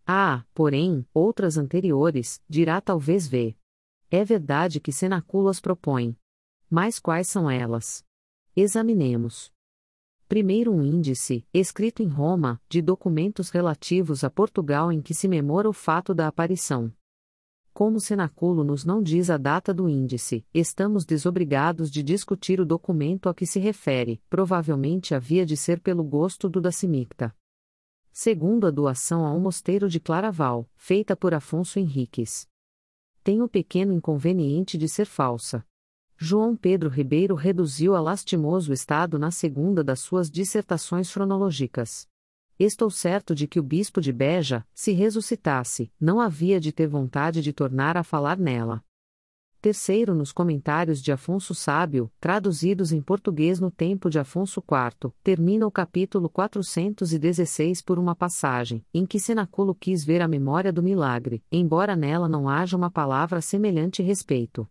Porém, outras anteriores, dirá talvez vê. É verdade que Cenáculo as propõe. Mas quais são elas? Examinemos. Primeiro, um índice, escrito em Roma, de documentos relativos a Portugal em que se memora o fato da aparição. Como Cenáculo nos não diz a data do índice, estamos desobrigados de discutir o documento a que se refere, provavelmente havia de ser pelo gosto do da Simicta. Segundo, a doação ao mosteiro de Claraval, feita por Afonso Henriques. Tem o pequeno inconveniente de ser falsa. João Pedro Ribeiro reduziu a lastimoso estado na segunda das suas dissertações cronológicas. Estou certo de que o bispo de Beja, se ressuscitasse, não havia de ter vontade de tornar a falar nela. Terceiro, nos comentários de Afonso Sábio, traduzidos em português no tempo de Afonso IV, termina o capítulo 416 por uma passagem, em que Cenáculo quis ver a memória do milagre, embora nela não haja uma palavra semelhante respeito.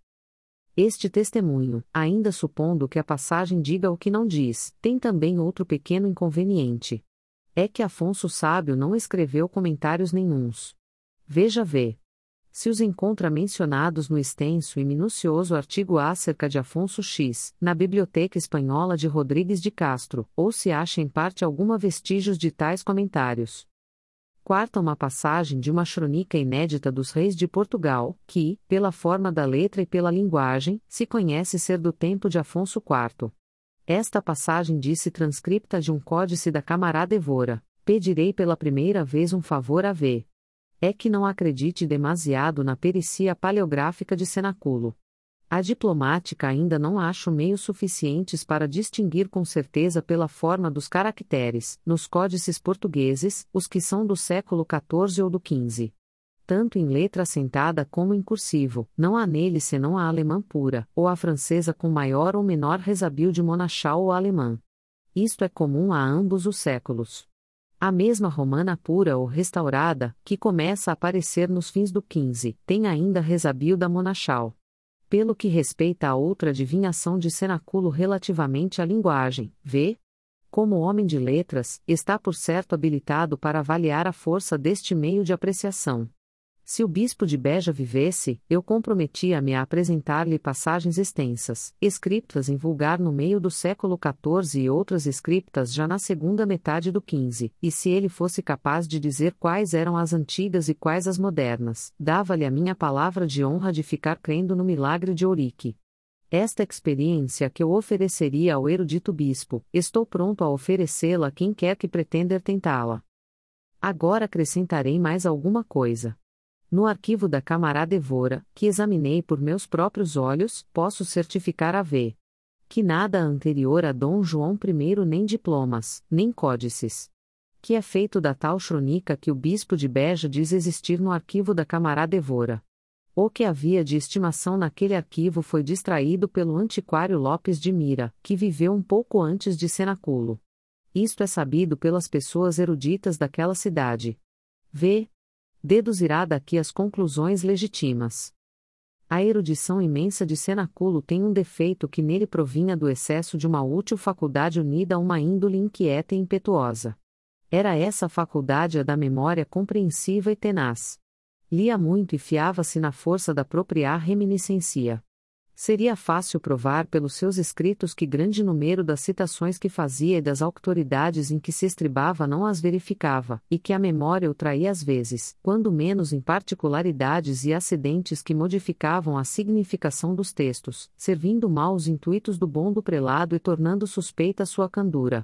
Este testemunho, ainda supondo que a passagem diga o que não diz, tem também outro pequeno inconveniente. É que Afonso Sábio não escreveu comentários nenhuns. Veja v. Se os encontra mencionados no extenso e minucioso artigo acerca de Afonso X, na Biblioteca Espanhola de Rodrigues de Castro, ou se acha em parte alguma vestígios de tais comentários. Quarta, uma passagem de uma crônica inédita dos reis de Portugal, que, pela forma da letra e pela linguagem, se conhece ser do tempo de Afonso IV. Esta passagem disse transcripta de um códice da Camará Devora: pedirei pela primeira vez um favor a V. É que não acredite demasiado na perícia paleográfica de Cenáculo. A diplomática ainda não acho meios suficientes para distinguir com certeza pela forma dos caracteres, nos códices portugueses, os que são do século XIV ou do XV. Tanto em letra assentada como em cursivo, não há nele senão a alemã pura, ou a francesa com maior ou menor resabil de monachal ou alemã. Isto é comum a ambos os séculos. A mesma romana pura ou restaurada, que começa a aparecer nos fins do XV, tem ainda resabil da monachal. Pelo que respeita a outra adivinhação de Cenáculo relativamente à linguagem, vê? Como homem de letras, está por certo habilitado para avaliar a força deste meio de apreciação. Se o bispo de Beja vivesse, eu comprometia-me a apresentar-lhe passagens extensas, escriptas em vulgar no meio do século XIV e outras escriptas já na segunda metade do XV, e se ele fosse capaz de dizer quais eram as antigas e quais as modernas, dava-lhe a minha palavra de honra de ficar crendo no milagre de Ourique. Esta experiência que eu ofereceria ao erudito bispo, estou pronto a oferecê-la a quem quer que pretender tentá-la. Agora acrescentarei mais alguma coisa. No arquivo da Camará Devora, que examinei por meus próprios olhos, posso certificar a V. Que nada anterior a Dom João I nem diplomas, nem códices. Que é feito da tal crônica que o bispo de Beja diz existir no arquivo da Camará Devora. O que havia de estimação naquele arquivo foi distraído pelo antiquário Lopes de Mira, que viveu um pouco antes de Cenáculo. Isto é sabido pelas pessoas eruditas daquela cidade. V. Deduzirá daqui as conclusões legítimas. A erudição imensa de Cenáculo tem um defeito que nele provinha do excesso de uma útil faculdade unida a uma índole inquieta e impetuosa. Era essa faculdade a da memória compreensiva e tenaz. Lia muito e fiava-se na força da própria reminiscência. Seria fácil provar pelos seus escritos que grande número das citações que fazia e das autoridades em que se estribava não as verificava, e que a memória o traía às vezes, quando menos em particularidades e acidentes que modificavam a significação dos textos, servindo mal os intuitos do bom do prelado e tornando suspeita sua candura.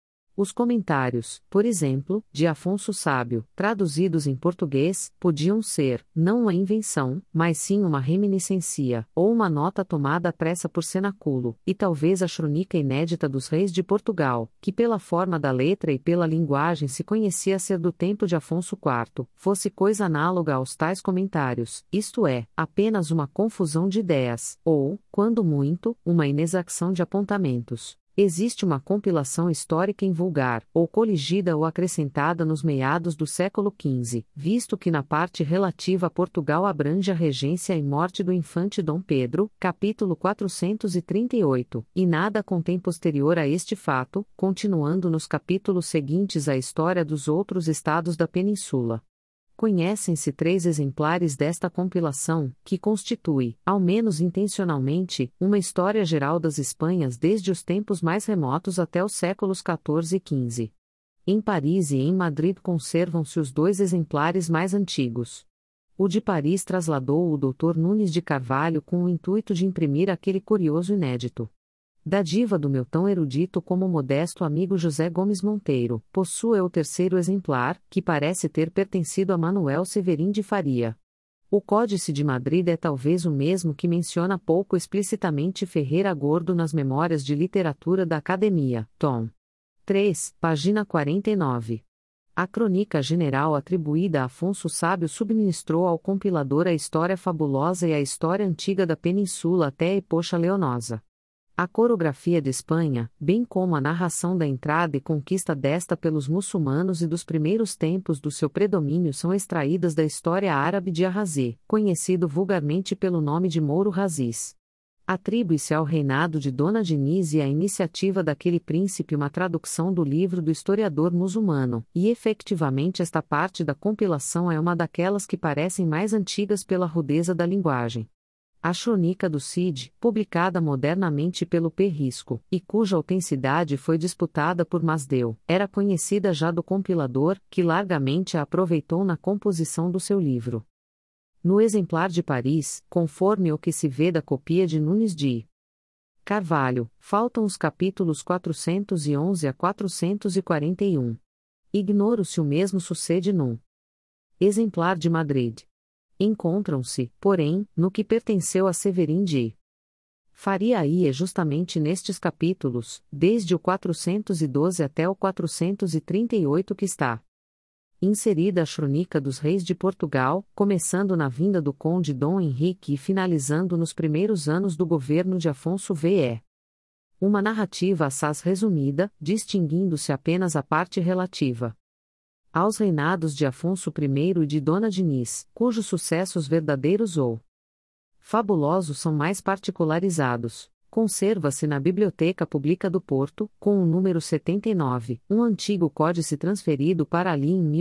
Os comentários, por exemplo, de Afonso Sábio, traduzidos em português, podiam ser, não uma invenção, mas sim uma reminiscência, ou uma nota tomada à pressa por Cenáculo, e talvez a crônica inédita dos reis de Portugal, que pela forma da letra e pela linguagem se conhecia ser do tempo de Afonso IV, fosse coisa análoga aos tais comentários, isto é, apenas uma confusão de ideias, ou, quando muito, uma inexação de apontamentos. Existe uma compilação histórica em vulgar, ou coligida ou acrescentada nos meados do século XV, visto que na parte relativa a Portugal abrange a regência e morte do infante Dom Pedro, capítulo 438, e nada contém posterior a este fato, continuando nos capítulos seguintes a história dos outros estados da península. Conhecem-se 3 exemplares desta compilação, que constitui, ao menos intencionalmente, uma história geral das Espanhas desde os tempos mais remotos até os séculos XIV e XV. Em Paris e em Madrid conservam-se os 2 exemplares mais antigos. O de Paris trasladou o Dr. Nunes de Carvalho com o intuito de imprimir aquele curioso inédito. Dádiva do meu tão erudito como modesto amigo José Gomes Monteiro, possui o 3º exemplar, que parece ter pertencido a Manuel Severin de Faria. O Códice de Madrid é talvez o mesmo que menciona pouco explicitamente Ferreira Gordo nas Memórias de Literatura da Academia, tom 3, página 49. A crônica general atribuída a Afonso Sábio subministrou ao compilador a história fabulosa e a história antiga da Península até a Epocha Leonosa. A corografia de Espanha, bem como a narração da entrada e conquista desta pelos muçulmanos e dos primeiros tempos do seu predomínio são extraídas da história árabe de Arrazê, conhecido vulgarmente pelo nome de Mouro Razis. Atribui-se ao reinado de Dona Diniz e à iniciativa daquele príncipe uma tradução do livro do historiador muçulmano, e efectivamente esta parte da compilação é uma daquelas que parecem mais antigas pela rudeza da linguagem. A Crônica do Cid, publicada modernamente pelo Perrisco, e cuja autenticidade foi disputada por Masdeu, era conhecida já do compilador, que largamente a aproveitou na composição do seu livro. No exemplar de Paris, conforme o que se vê da copia de Nunes de Carvalho, faltam os capítulos 411 a 441. Ignoro se o mesmo sucede no exemplar de Madrid. Encontram-se, porém, no que pertenceu a Severin de Faria e é justamente nestes capítulos, desde o 412 até o 438 que está inserida a Crônica dos Reis de Portugal, começando na vinda do conde Dom Henrique e finalizando nos primeiros anos do governo de Afonso VE. Uma narrativa assaz resumida, distinguindo-se apenas a parte relativa aos reinados de Afonso I e de Dona Diniz, cujos sucessos verdadeiros ou fabulosos são mais particularizados. Conserva-se na Biblioteca Pública do Porto, com o número 79, um antigo códice transferido para ali em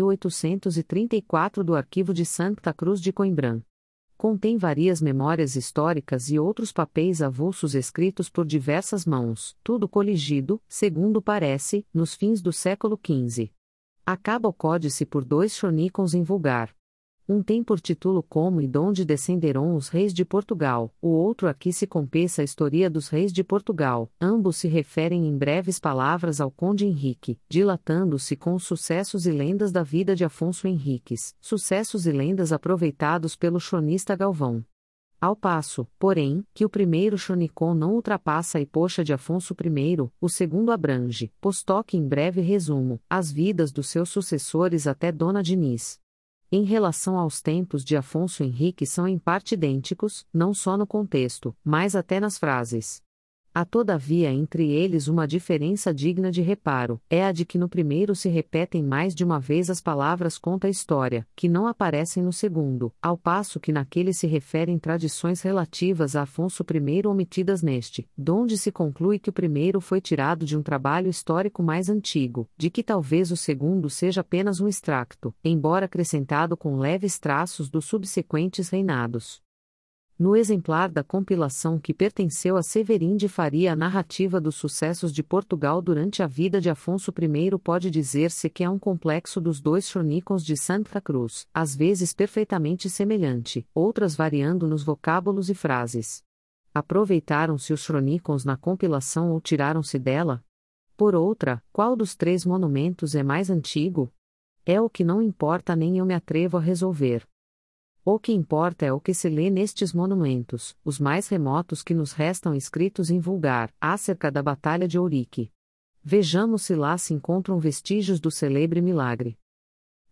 1834 do arquivo de Santa Cruz de Coimbra. Contém várias memórias históricas e outros papéis avulsos escritos por diversas mãos, tudo coligido, segundo parece, nos fins do século XV. Acaba o códice por 2 cronicons em vulgar. Um tem por título Como e donde descenderam os reis de Portugal, o outro aqui se compeça a História dos Reis de Portugal, ambos se referem em breves palavras ao conde Henrique, dilatando-se com os sucessos e lendas da vida de Afonso Henriques, sucessos e lendas aproveitados pelo cronista Galvão. Ao passo, porém, que o primeiro cronicon não ultrapassa a epocha de Afonso I, o segundo abrange, postoque em breve resumo, as vidas dos seus sucessores até Dona Diniz. Em relação aos tempos de Afonso Henrique são em parte idênticos, não só no contexto, mas até nas frases. Há todavia entre eles uma diferença digna de reparo, é a de que no primeiro se repetem mais de uma vez as palavras conta a história, que não aparecem no segundo, ao passo que naquele se referem tradições relativas a Afonso I omitidas neste, donde se conclui que o primeiro foi tirado de um trabalho histórico mais antigo, de que talvez o segundo seja apenas um extracto, embora acrescentado com leves traços dos subsequentes reinados. No exemplar da compilação que pertenceu a Severin de Faria, a narrativa dos sucessos de Portugal durante a vida de Afonso I pode dizer-se que é um complexo dos 2 cronicons de Santa Cruz, às vezes perfeitamente semelhante, outras variando nos vocábulos e frases. Aproveitaram-se os cronicons na compilação ou tiraram-se dela? Por outra, qual dos 3 monumentos é mais antigo? É o que não importa nem eu me atrevo a resolver. O que importa é o que se lê nestes monumentos, os mais remotos que nos restam escritos em vulgar, acerca da Batalha de Ourique. Vejamos se lá se encontram vestígios do celebre milagre.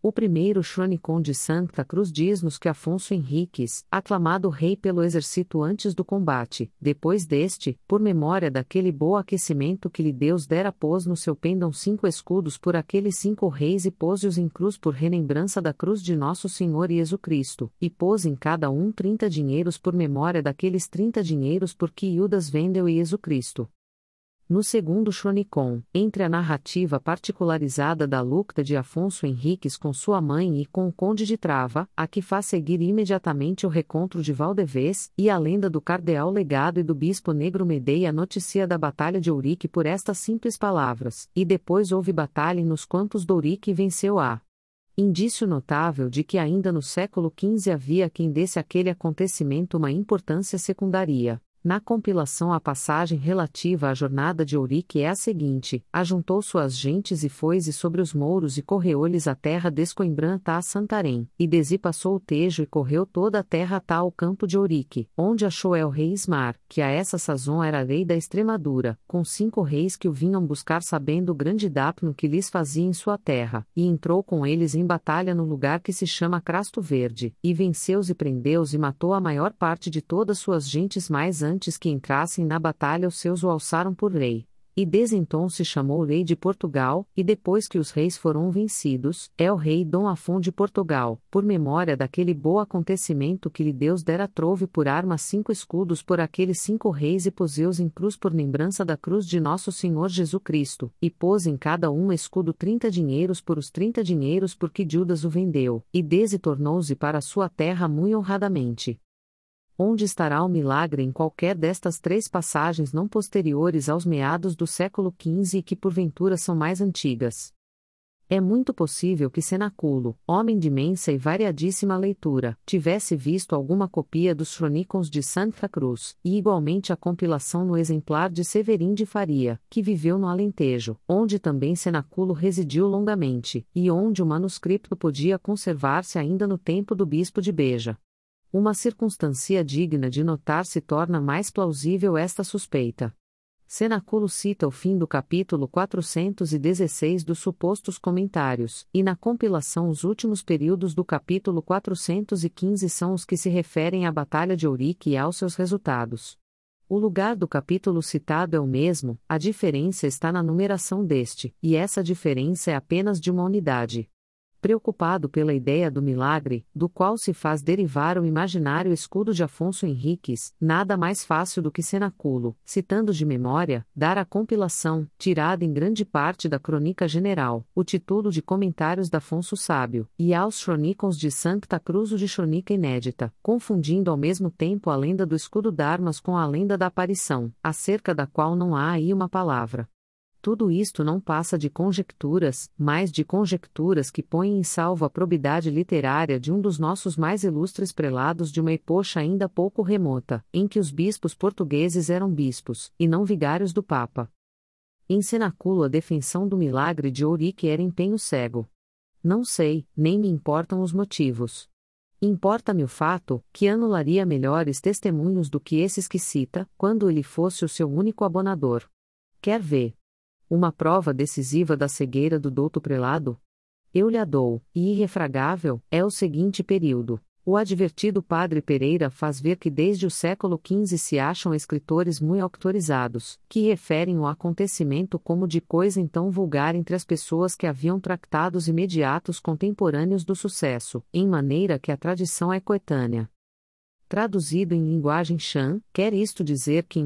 O primeiro Chronicon de Santa Cruz diz-nos que Afonso Henriques, aclamado rei pelo exército antes do combate, depois deste, por memória daquele bom aquecimento que lhe Deus dera, pôs no seu pendão 5 escudos por aqueles 5 reis e pôs-os em cruz por relembrança da cruz de nosso Senhor Jesus Cristo, e pôs em cada um 30 dinheiros por memória daqueles 30 dinheiros por que Judas vendeu Jesus Cristo. No segundo Chronicon, entre a narrativa particularizada da lucta de Afonso Henriques com sua mãe e com o conde de Trava, a que faz seguir imediatamente o recontro de Valdevez, e a lenda do cardeal Legado e do bispo Negro Medei, a notícia da batalha de Ourique por estas simples palavras: e depois houve batalha nos campos de Ourique e venceu a. Indício notável de que ainda no século XV havia quem desse àquele acontecimento uma importância secundária. Na compilação, a passagem relativa à jornada de Ourique é a seguinte: ajuntou suas gentes e foi-se sobre os mouros e correou-lhes a terra descoimbranta a Santarém, e desi passou o Tejo e correu toda a terra até ao campo de Ourique, onde achou el rei Ismar, que a essa sazão era rei da Extremadura, com 5 reis que o vinham buscar sabendo o grande dapno que lhes fazia em sua terra, e entrou com eles em batalha no lugar que se chama Crasto Verde, e venceu-os e prendeu-os e matou a maior parte de todas suas gentes mais antes que entrassem na batalha os seus o alçaram por rei. E desde então se chamou rei de Portugal, e depois que os reis foram vencidos, é o rei Dom Afonso de Portugal, por memória daquele bom acontecimento que lhe Deus dera trove por arma 5 escudos por aqueles 5 reis e pôs-os em cruz por lembrança da cruz de nosso Senhor Jesus Cristo, e pôs em cada um escudo 30 dinheiros por os 30 dinheiros por que Judas o vendeu, e desde tornou-se para sua terra muito honradamente. Onde estará o milagre em qualquer destas 3 passagens não posteriores aos meados do século XV e que porventura são mais antigas? É muito possível que Cenaculo, homem de imensa e variadíssima leitura, tivesse visto alguma copia dos Chronicons de Santa Cruz, e igualmente a compilação no exemplar de Severim de Faria, que viveu no Alentejo, onde também Cenaculo residiu longamente, e onde o manuscrito podia conservar-se ainda no tempo do bispo de Beja. Uma circunstância digna de notar se torna mais plausível esta suspeita. Cenaculo cita o fim do capítulo 416 dos supostos comentários, e na compilação os últimos períodos do capítulo 415 são os que se referem à Batalha de Ourique e aos seus resultados. O lugar do capítulo citado é o mesmo, a diferença está na numeração deste, e essa diferença é apenas de uma unidade. Preocupado pela ideia do milagre, do qual se faz derivar o imaginário escudo de Afonso Henriques, nada mais fácil do que Cenaculo, citando de memória, dar à compilação, tirada em grande parte da Crônica General, o título de Comentários da Afonso Sábio, e aos Chronicons de Santa Cruz o de Crônica Inédita, confundindo ao mesmo tempo a lenda do escudo d'armas com a lenda da aparição, acerca da qual não há aí uma palavra. Tudo isto não passa de conjecturas, mas de conjecturas que põem em salvo a probidade literária de um dos nossos mais ilustres prelados de uma epocha ainda pouco remota, em que os bispos portugueses eram bispos, e não vigários do Papa. Em Cenaculo a defensão do milagre de Ourique era empenho cego. Não sei, nem me importam os motivos. Importa-me o fato, que anularia melhores testemunhos do que esses que cita, quando ele fosse o seu único abonador. Quer ver uma prova decisiva da cegueira do douto prelado? Eu lhe a dou, e irrefragável, é o seguinte período. O advertido padre Pereira faz ver que desde o século XV se acham escritores muito autorizados, que referem o acontecimento como de coisa então vulgar entre as pessoas que haviam tratados imediatos contemporâneos do sucesso, em maneira que a tradição é coetânea. Traduzido em linguagem Chan, quer isto dizer que em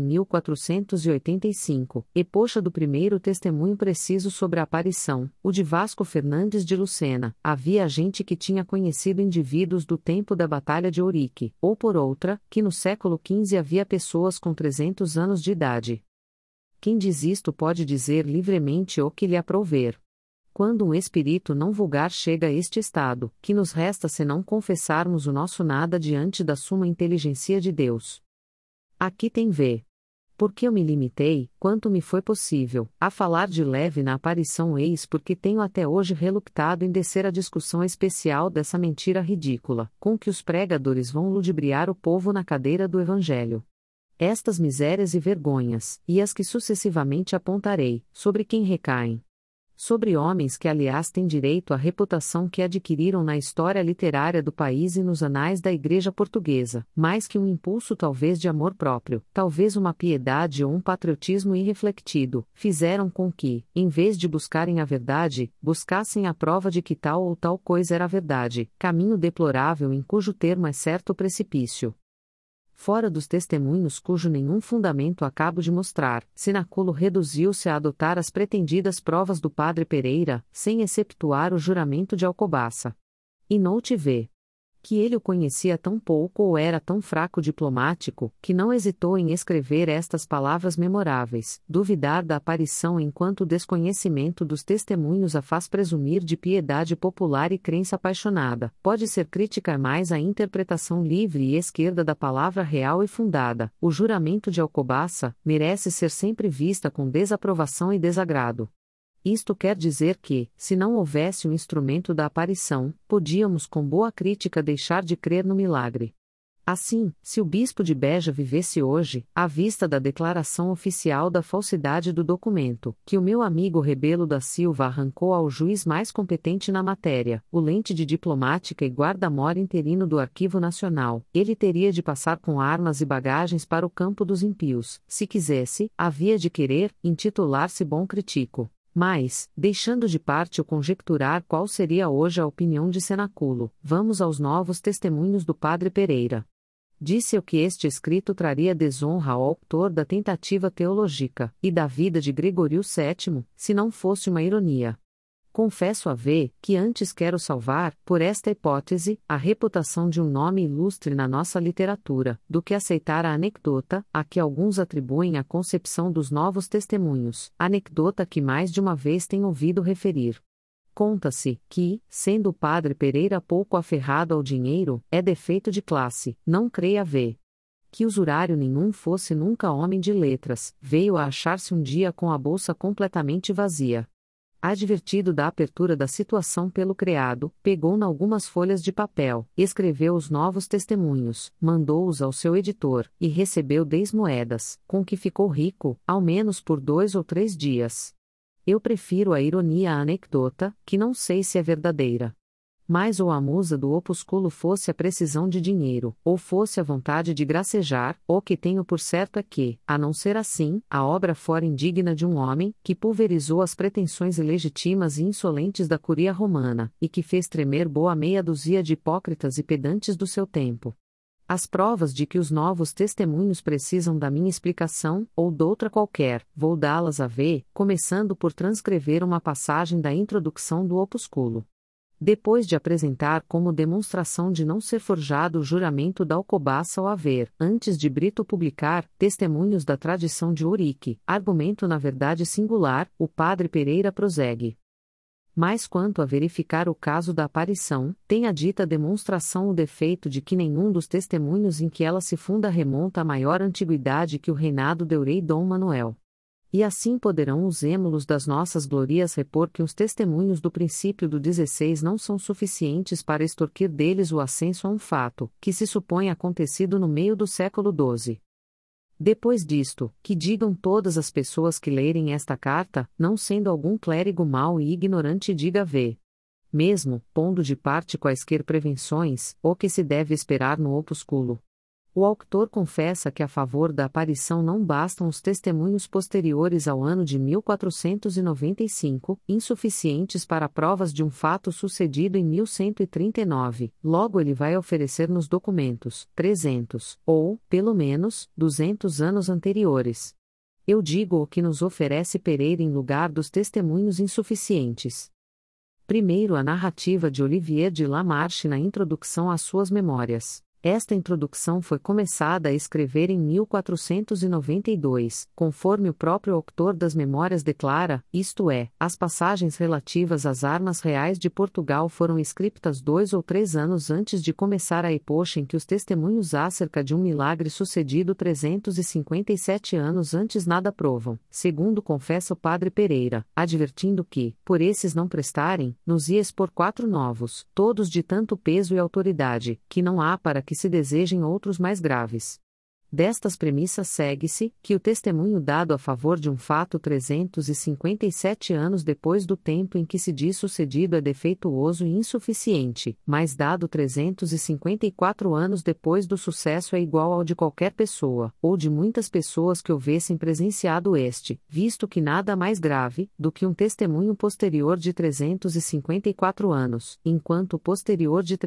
1485, epocha do primeiro testemunho preciso sobre a aparição, o de Vasco Fernandes de Lucena, havia gente que tinha conhecido indivíduos do tempo da Batalha de Ourique, ou por outra, que no século XV havia pessoas com 300 anos de idade. Quem diz isto pode dizer livremente o que lhe aprouver. Quando um espírito não vulgar chega a este estado, que nos resta senão confessarmos o nosso nada diante da suma inteligência de Deus? Aqui tem vê. Porque eu me limitei, quanto me foi possível, a falar de leve na aparição, eis porque tenho até hoje reluctado em descer a discussão especial dessa mentira ridícula, com que os pregadores vão ludibriar o povo na cadeira do Evangelho. Estas misérias e vergonhas, e as que sucessivamente apontarei, sobre quem recaem? Sobre homens que aliás têm direito à reputação que adquiriram na história literária do país e nos anais da Igreja Portuguesa, mais que um impulso talvez de amor próprio, talvez uma piedade ou um patriotismo irrefletido, fizeram com que, em vez de buscarem a verdade, buscassem a prova de que tal ou tal coisa era a verdade, caminho deplorável em cujo termo é certo o precipício. Fora dos testemunhos cujo nenhum fundamento acabo de mostrar, Cenáculo reduziu-se a adotar as pretendidas provas do padre Pereira, sem exceptuar o juramento de Alcobaça. E note vê que ele o conhecia tão pouco ou era tão fraco diplomático, que não hesitou em escrever estas palavras memoráveis: duvidar da aparição enquanto o desconhecimento dos testemunhos a faz presumir de piedade popular e crença apaixonada, pode ser crítica mais à interpretação livre e esquerda da palavra real e fundada. O juramento de Alcobaça merece ser sempre vista com desaprovação e desagrado. Isto quer dizer que, se não houvesse o instrumento da aparição, podíamos com boa crítica deixar de crer no milagre. Assim, se o bispo de Beja vivesse hoje, à vista da declaração oficial da falsidade do documento, que o meu amigo Rebelo da Silva arrancou ao juiz mais competente na matéria, o lente de diplomática e guarda-mor interino do Arquivo Nacional, ele teria de passar com armas e bagagens para o campo dos impíos, se quisesse, havia de querer, intitular-se bom crítico. Mas, deixando de parte o conjecturar qual seria hoje a opinião de Cenáculo, vamos aos novos testemunhos do padre Pereira. Disse eu que este escrito traria desonra ao autor da Tentativa Teológica, e da vida de Gregório VII, se não fosse uma ironia. Confesso haver, que antes quero salvar, por esta hipótese, a reputação de um nome ilustre na nossa literatura, do que aceitar a anedota, a que alguns atribuem a concepção dos novos testemunhos, anedota que mais de uma vez tenho ouvido referir. Conta-se, que, sendo o padre Pereira pouco aferrado ao dinheiro, é defeito de classe, não creia haver. Que usurário nenhum fosse nunca homem de letras, veio a achar-se um dia com a bolsa completamente vazia. Advertido da abertura da situação pelo criado, pegou-na algumas folhas de papel, escreveu os novos testemunhos, mandou-os ao seu editor, e recebeu 10 moedas, com que ficou rico, ao menos por 2 ou 3 dias. Eu prefiro a ironia à anedota, que não sei se é verdadeira. Mas ou a musa do opúsculo fosse a precisão de dinheiro, ou fosse a vontade de gracejar, o que tenho por certo é que, a não ser assim, a obra fora indigna de um homem, que pulverizou as pretensões ilegítimas e insolentes da curia romana, e que fez tremer boa meia dúzia de hipócritas e pedantes do seu tempo. As provas de que os novos testemunhos precisam da minha explicação, ou doutra qualquer, vou dá-las a ver, começando por transcrever uma passagem da introdução do opúsculo. Depois de apresentar como demonstração de não ser forjado o juramento da Alcobaça ao haver, antes de Brito publicar, testemunhos da tradição de Ourique, argumento na verdade singular, o padre Pereira prossegue. Mas quanto a verificar o caso da aparição, tem a dita demonstração o defeito de que nenhum dos testemunhos em que ela se funda remonta a maior antiguidade que o reinado de rei Dom Manuel. E assim poderão os êmulos das nossas glorias repor que os testemunhos do princípio do 16 não são suficientes para extorquir deles o ascenso a um fato, que se supõe acontecido no meio do século XII. Depois disto, que digam todas as pessoas que lerem esta carta, não sendo algum clérigo mau e ignorante diga vê. Mesmo, pondo de parte quaisquer prevenções, o que se deve esperar no opúsculo. O autor confessa que a favor da aparição não bastam os testemunhos posteriores ao ano de 1495, insuficientes para provas de um fato sucedido em 1139, logo ele vai oferecer nos documentos 300, ou, pelo menos, 200 anos anteriores. Eu digo o que nos oferece Pereira em lugar dos testemunhos insuficientes. Primeiro, a narrativa de Olivier de Lamarche na introdução às suas memórias. Esta introdução foi começada a escrever em 1492, conforme o próprio autor das memórias declara, isto é, as passagens relativas às armas reais de Portugal foram escritas 2 ou 3 anos antes de começar a epocha em que os testemunhos acerca de um milagre sucedido 357 anos antes nada provam, segundo confessa o padre Pereira, advertindo que, por esses não prestarem, nos ia expor 4 novos, todos de tanto peso e autoridade, que não há para que se desejem outros mais graves. Destas premissas segue-se, que o testemunho dado a favor de um fato 357 anos depois do tempo em que se diz sucedido é defeituoso e insuficiente, mas dado 354 anos depois do sucesso é igual ao de qualquer pessoa, ou de muitas pessoas que houvessem presenciado este, visto que nada mais grave, do que um testemunho posterior de 354 anos, enquanto o posterior de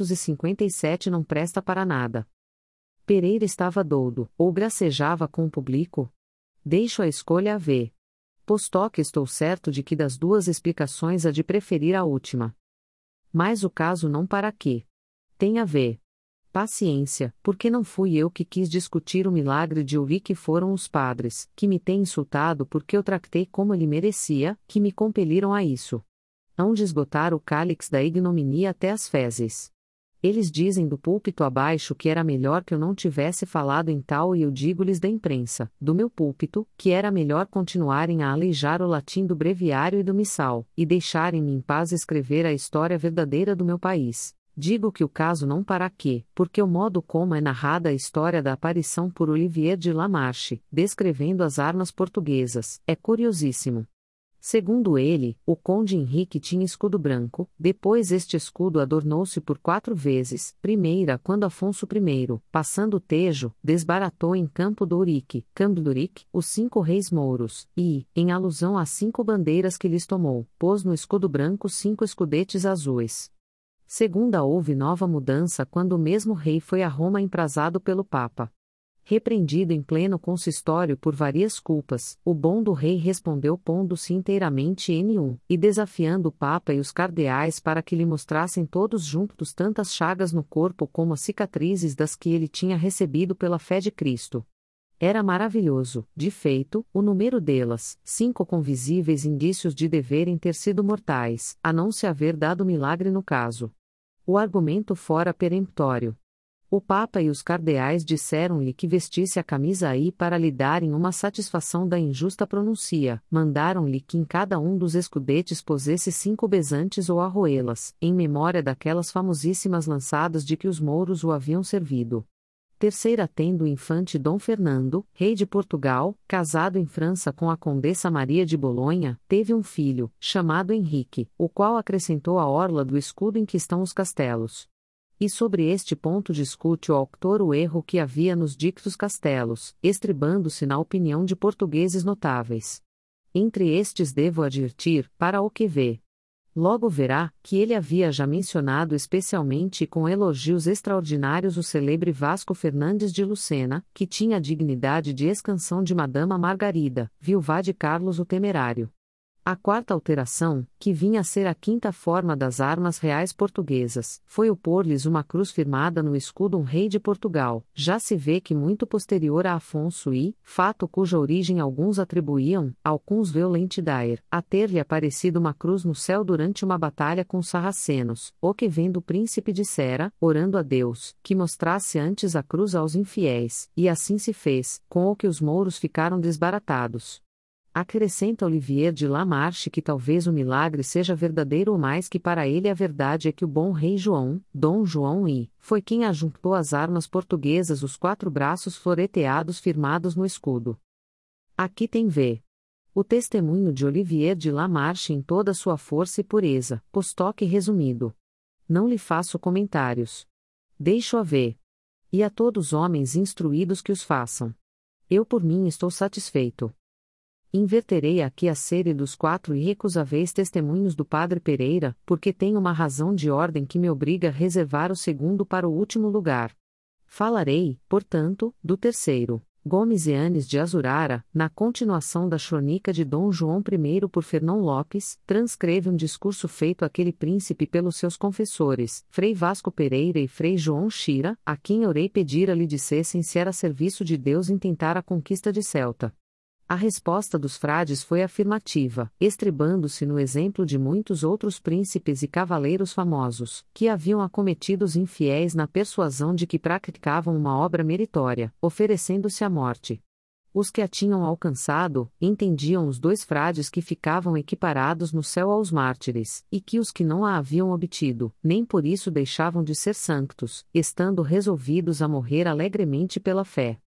357 não presta para nada. Pereira estava doudo, ou gracejava com o público? Deixo a escolha a ver. Posto que estou certo de que das duas explicações há de preferir a última. Mas o caso não para quê? Tem a ver. Paciência, porque não fui eu que quis discutir o milagre de ouvir que foram os padres, que me têm insultado porque eu tratei como ele merecia, que me compeliram a isso. Hão de esgotar o cálix da ignominia até as fezes. Eles dizem do púlpito abaixo que era melhor que eu não tivesse falado em tal e eu digo-lhes da imprensa, do meu púlpito, que era melhor continuarem a aleijar o latim do breviário e do missal, e deixarem-me em paz escrever a história verdadeira do meu país. Digo que o caso não para quê, porque o modo como é narrada a história da aparição por Olivier de Lamarche, descrevendo as armas portuguesas, é curiosíssimo. Segundo ele, o conde Henrique tinha escudo branco, depois este escudo adornou-se por 4 vezes, primeira quando Afonso I, passando o Tejo, desbaratou em Campo do Urique, Cambluric, os 5 reis mouros, e, em alusão às 5 bandeiras que lhes tomou, pôs no escudo branco 5 escudetes azuis. Segunda houve nova mudança quando o mesmo rei foi a Roma emprazado pelo Papa. Repreendido em pleno consistório por várias culpas, o bom do rei respondeu pondo-se inteiramente em um, e desafiando o Papa e os cardeais para que lhe mostrassem todos juntos tantas chagas no corpo como as cicatrizes das que ele tinha recebido pela fé de Cristo. Era maravilhoso, de feito, o número delas, 5 com visíveis indícios de deverem ter sido mortais, a não se haver dado milagre no caso. O argumento fora peremptório. O Papa e os cardeais disseram-lhe que vestisse a camisa aí para lhe darem uma satisfação da injusta pronúncia, mandaram-lhe que em cada um dos escudetes pusesse 5 besantes ou arroelas, em memória daquelas famosíssimas lançadas de que os mouros o haviam servido. Terceira tendo o infante Dom Fernando, rei de Portugal, casado em França com a condessa Maria de Bolonha, teve um filho, chamado Henrique, o qual acrescentou a orla do escudo em que estão os castelos. E sobre este ponto discute o autor o erro que havia nos dictos castelos, estribando-se na opinião de portugueses notáveis. Entre estes devo advertir, para o que vê. Logo verá, que ele havia já mencionado especialmente e com elogios extraordinários o celebre Vasco Fernandes de Lucena, que tinha a dignidade de escansão de Madama Margarida, viúva de Carlos o Temerário. A quarta alteração, que vinha a ser a quinta forma das armas reais portuguesas, foi o pôr-lhes uma cruz firmada no escudo um rei de Portugal, já se vê que muito posterior a Afonso e, fato cuja origem alguns atribuíam, alguns Violentidaer, a ter-lhe aparecido uma cruz no céu durante uma batalha com os sarracenos, o que vendo o príncipe dissera, orando a Deus, que mostrasse antes a cruz aos infiéis, e assim se fez, com o que os mouros ficaram desbaratados. Acrescenta Olivier de Lamarche que talvez o milagre seja verdadeiro ou mais que para ele a verdade é que o bom rei João, Dom João I, foi quem ajuntou às armas portuguesas os 4 braços floreteados firmados no escudo. Aqui tem v. O testemunho de Olivier de Lamarche em toda sua força e pureza, postoque resumido. Não lhe faço comentários. Deixo-a ver. E a todos homens instruídos que os façam. Eu por mim estou satisfeito. Inverterei aqui a série dos 4 irrecusáveis testemunhos do Padre Pereira, porque tenho uma razão de ordem que me obriga a reservar o segundo para o último lugar. Falarei, portanto, do terceiro, Gomes Eanes de Azurara, na continuação da crônica de Dom João I por Fernão Lopes, transcreve um discurso feito àquele príncipe pelos seus confessores, Frei Vasco Pereira e Frei João Xira, a quem orei pedira lhe dissessem se era serviço de Deus intentar a conquista de Celta. A resposta dos frades foi afirmativa, estribando-se no exemplo de muitos outros príncipes e cavaleiros famosos, que haviam acometido os infiéis na persuasão de que praticavam uma obra meritória, oferecendo-se à morte. Os que a tinham alcançado, entendiam os 2 frades que ficavam equiparados no céu aos mártires, e que os que não a haviam obtido, nem por isso deixavam de ser santos, estando resolvidos a morrer alegremente pela fé.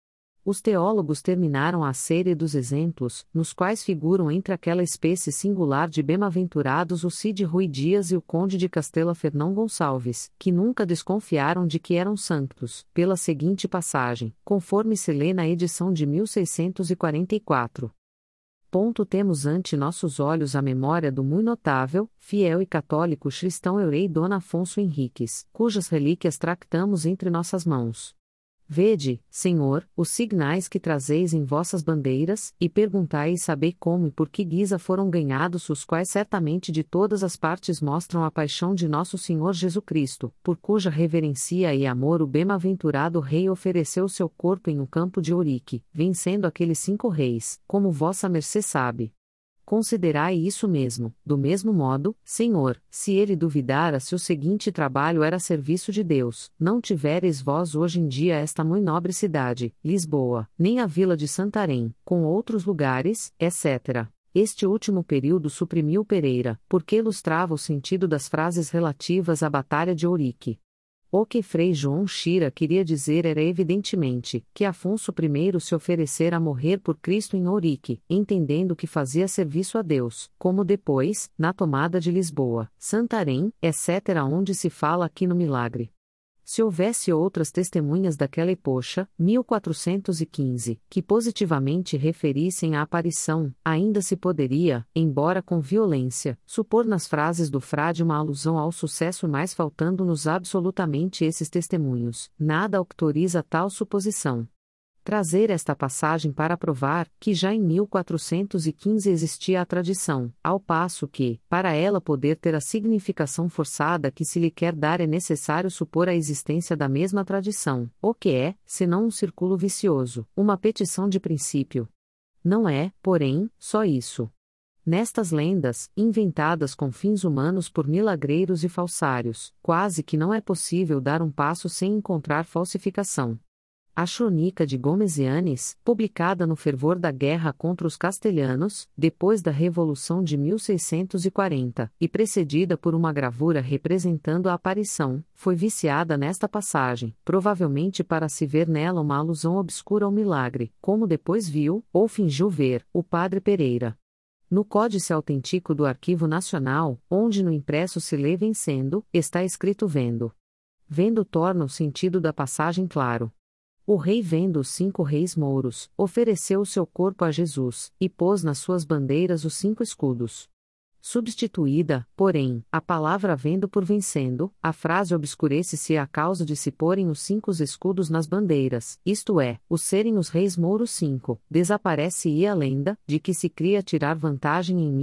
Os teólogos terminaram a série dos exemplos, nos quais figuram entre aquela espécie singular de bem-aventurados o Cid Rui Dias e o Conde de Castela Fernão Gonçalves, que nunca desconfiaram de que eram santos, pela seguinte passagem, conforme se lê na edição de 1644. Temos ante nossos olhos a memória do muito notável, fiel e católico cristão Eurei Dona Afonso Henriques, cujas relíquias tractamos entre nossas mãos. Vede, Senhor, os signais que trazeis em vossas bandeiras, e perguntai e sabei como e por que guisa foram ganhados, os quais certamente de todas as partes mostram a paixão de nosso Senhor Jesus Cristo, por cuja reverência e amor o bem-aventurado rei ofereceu seu corpo em um campo de ourique, vencendo aqueles 5 reis, como vossa mercê sabe. Considerai isso mesmo, do mesmo modo, Senhor, se ele duvidara se o seguinte trabalho era serviço de Deus, não tivereis vós hoje em dia esta muito nobre cidade, Lisboa, nem a vila de Santarém, com outros lugares, etc. Este último período suprimiu Pereira, porque ilustrava o sentido das frases relativas à Batalha de Ourique. O que Frei João Xira queria dizer era evidentemente que Afonso I se oferecera a morrer por Cristo em Ourique, entendendo que fazia serviço a Deus, como depois, na tomada de Lisboa, Santarém, etc., onde se fala aqui no milagre. Se houvesse outras testemunhas daquela epocha, 1415, que positivamente referissem à aparição, ainda se poderia, embora com violência, supor nas frases do frade uma alusão ao sucesso, mas faltando-nos absolutamente esses testemunhos, nada autoriza tal suposição. Trazer esta passagem para provar que já em 1415 existia a tradição, ao passo que, para ela poder ter a significação forçada que se lhe quer dar, é necessário supor a existência da mesma tradição, o que é, senão um círculo vicioso, uma petição de princípio. Não é, porém, só isso. Nestas lendas, inventadas com fins humanos por milagreiros e falsários, quase que não é possível dar um passo sem encontrar falsificação. A Crônica de Gomes Yanes, publicada no fervor da guerra contra os castelhanos, depois da Revolução de 1640, e precedida por uma gravura representando a aparição, foi viciada nesta passagem, provavelmente para se ver nela uma alusão obscura ao milagre, como depois viu, ou fingiu ver, o padre Pereira. No Códice Autêntico do Arquivo Nacional, onde no impresso se lê vencendo, está escrito vendo. Vendo torna o sentido da passagem claro. O rei, vendo os 5 reis mouros, ofereceu o seu corpo a Jesus, e pôs nas suas bandeiras os 5 escudos. Substituída, porém, a palavra vendo por vencendo, a frase obscurece-se a causa de se porem os 5 escudos nas bandeiras, isto é, os serem os reis mouros 5, desaparece-e a lenda, de que se cria tirar vantagem em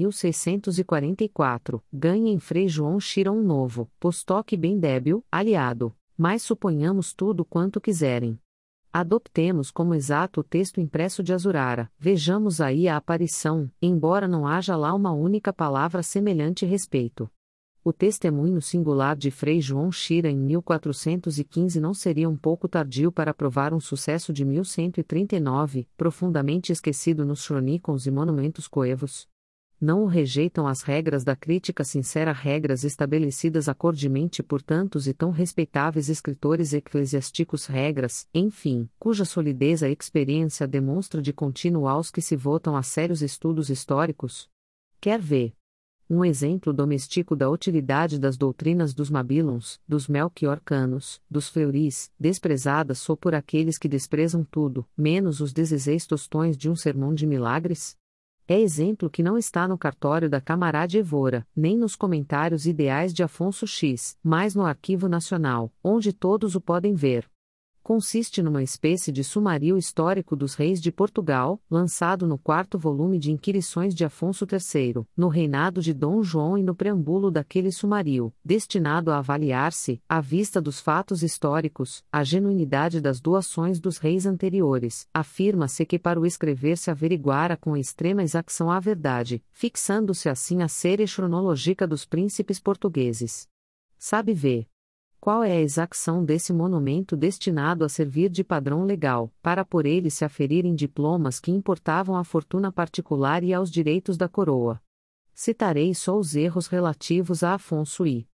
1644, ganha em Frei João Xira um novo, postoque bem débil, aliado, mas suponhamos tudo quanto quiserem. Adoptemos como exato o texto impresso de Azurara, vejamos aí a aparição, embora não haja lá uma única palavra semelhante respeito. O testemunho singular de Frei João Xira em 1415 não seria um pouco tardio para provar um sucesso de 1139, profundamente esquecido nos cronicons e monumentos coevos? Não o rejeitam as regras da crítica sincera, regras estabelecidas acordemente por tantos e tão respeitáveis escritores eclesiásticos, regras, enfim, cuja solidez a experiência demonstra de contínuo aos que se votam a sérios estudos históricos? Quer ver um exemplo doméstico da utilidade das doutrinas dos Mabilons, dos Melquiorcanos, dos Fleuris, desprezadas só por aqueles que desprezam tudo, menos os desezéis tostões de um sermão de milagres? É exemplo que não está no cartório da Camarade Evora, nem nos comentários ideais de Afonso X, mas no Arquivo Nacional, onde todos o podem ver. Consiste numa espécie de sumário histórico dos reis de Portugal, lançado no 4º volume de Inquirições de Afonso III, no reinado de Dom João, e no preâmbulo daquele sumário, destinado a avaliar-se, à vista dos fatos históricos, a genuinidade das doações dos reis anteriores. Afirma-se que para o escrever se averiguara com extrema exação a verdade, fixando-se assim a série cronológica dos príncipes portugueses. Sabe ver qual é a exação desse monumento destinado a servir de padrão legal, para por ele se aferirem diplomas que importavam à fortuna particular e aos direitos da coroa. Citarei só os erros relativos a Afonso I.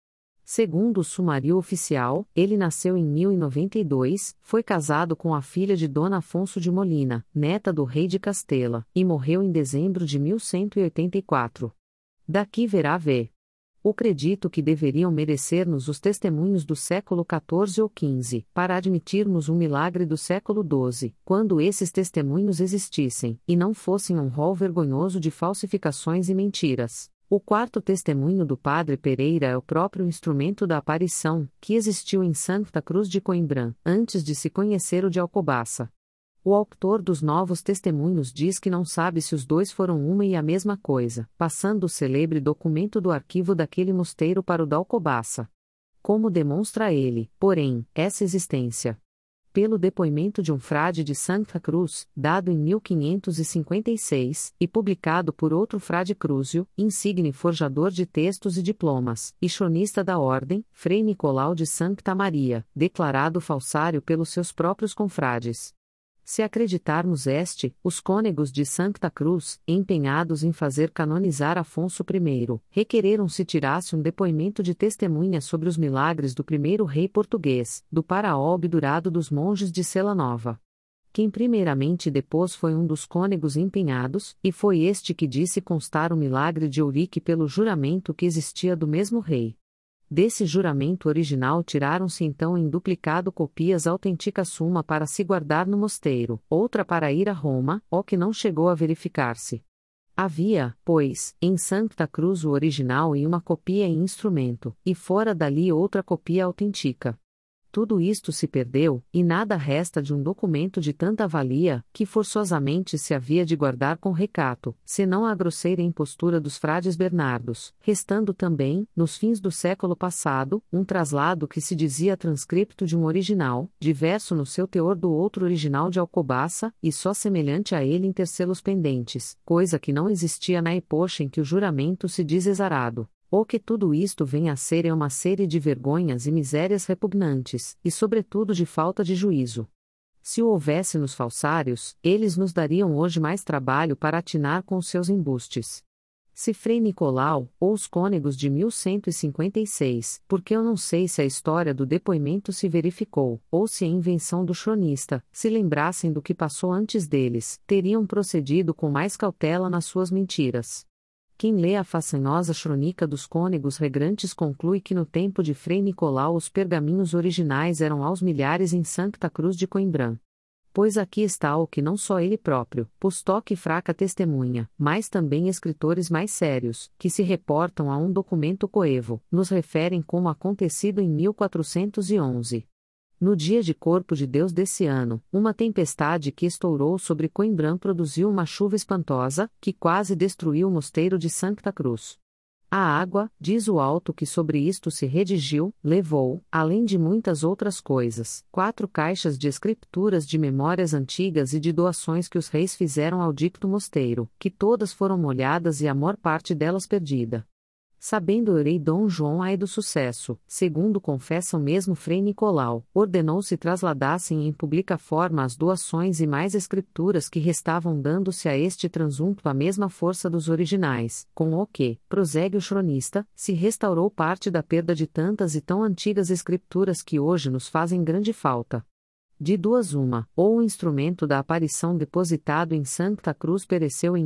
Segundo o sumário oficial, ele nasceu em 1092, foi casado com a filha de Dona Afonso de Molina, neta do rei de Castela, e morreu em dezembro de 1184. Daqui verá ver. O acredito que deveriam merecer-nos os testemunhos do século XIV ou XV, para admitirmos um milagre do século XII, quando esses testemunhos existissem, e não fossem um rol vergonhoso de falsificações e mentiras. O quarto testemunho do Padre Pereira é o próprio instrumento da aparição, que existiu em Santa Cruz de Coimbra, antes de se conhecer o de Alcobaça. O autor dos novos testemunhos diz que não sabe se os dois foram uma e a mesma coisa, passando o celebre documento do arquivo daquele mosteiro para o da Alcobaça. Como demonstra ele, porém, essa existência? Pelo depoimento de um frade de Santa Cruz, dado em 1556, e publicado por outro frade Crúzio, insigne forjador de textos e diplomas, e chronista da ordem, Frei Nicolau de Sancta Maria, declarado falsário pelos seus próprios confrades. Se acreditarmos os cônegos de Sancta Cruz, empenhados em fazer canonizar Afonso I, requereram se tirasse um depoimento de testemunha sobre os milagres do primeiro rei português, do faraó obdurado dos monges de Sela Nova. Quem primeiramente depôs foi um dos cônegos empenhados, e foi este que disse constar o milagre de Ourique pelo juramento que existia do mesmo rei. Desse juramento original tiraram-se então em duplicado copias autênticas, uma para se guardar no mosteiro, outra para ir a Roma, o que não chegou a verificar-se. Havia, pois, em Santa Cruz o original e uma copia em instrumento, e fora dali outra copia autêntica. Tudo isto se perdeu, e nada resta de um documento de tanta valia, que forçosamente se havia de guardar com recato, senão a grosseira impostura dos frades Bernardos, restando também, nos fins do século passado, um traslado que se dizia transcripto de um original, diverso no seu teor do outro original de Alcobaça, e só semelhante a ele em tercelos pendentes, coisa que não existia na epocha em que o juramento se diz exarado. Ou que tudo isto venha a ser uma série de vergonhas e misérias repugnantes, e sobretudo de falta de juízo. Se o houvesse nos falsários, eles nos dariam hoje mais trabalho para atinar com os seus embustes. Se Frei Nicolau, ou os cônegos de 1156, porque eu não sei se a história do depoimento se verificou, ou se é invenção do chronista, se lembrassem do que passou antes deles, teriam procedido com mais cautela nas suas mentiras. Quem lê a façanhosa crônica dos cônegos regrantes conclui que no tempo de Frei Nicolau os pergaminhos originais eram aos milhares em Santa Cruz de Coimbra. Pois aqui está o que não só ele próprio, Postock e fraca testemunha, mas também escritores mais sérios, que se reportam a um documento coevo, nos referem como acontecido em 1411. No dia de Corpo de Deus desse ano, uma tempestade que estourou sobre Coimbra produziu uma chuva espantosa, que quase destruiu o mosteiro de Santa Cruz. A água, diz o auto que sobre isto se redigiu, levou, além de muitas outras coisas, 4 caixas de escrituras de memórias antigas e de doações que os reis fizeram ao dicto mosteiro, que todas foram molhadas e a maior parte delas perdida. Sabendo o rei Dom João ai do sucesso, segundo confessa o mesmo Frei Nicolau, ordenou-se trasladassem em pública forma as doações e mais escrituras que restavam, dando-se a este transunto a mesma força dos originais, com o que, prosegue o cronista, se restaurou parte da perda de tantas e tão antigas escrituras que hoje nos fazem grande falta. De duas uma, ou o instrumento da aparição depositado em Santa Cruz pereceu em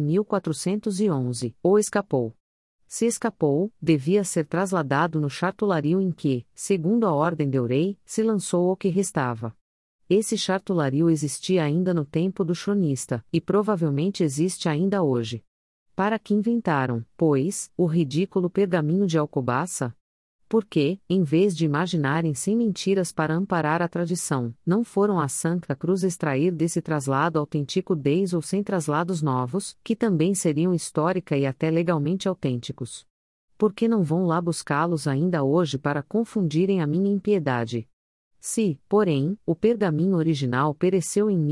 1411, ou escapou. Se escapou, devia ser trasladado no chartulario em que, segundo a ordem do rei, se lançou o que restava. Esse chartulario existia ainda no tempo do cronista, e provavelmente existe ainda hoje. Para que inventaram, pois, o ridículo pergaminho de Alcobaça? Porque, em vez de imaginarem sem mentiras para amparar a tradição, não foram a Santa Cruz extrair desse traslado autêntico 10 ou 100 traslados novos, que também seriam histórica e até legalmente autênticos? Por que não vão lá buscá-los ainda hoje para confundirem a minha impiedade? Se, porém, o pergaminho original pereceu em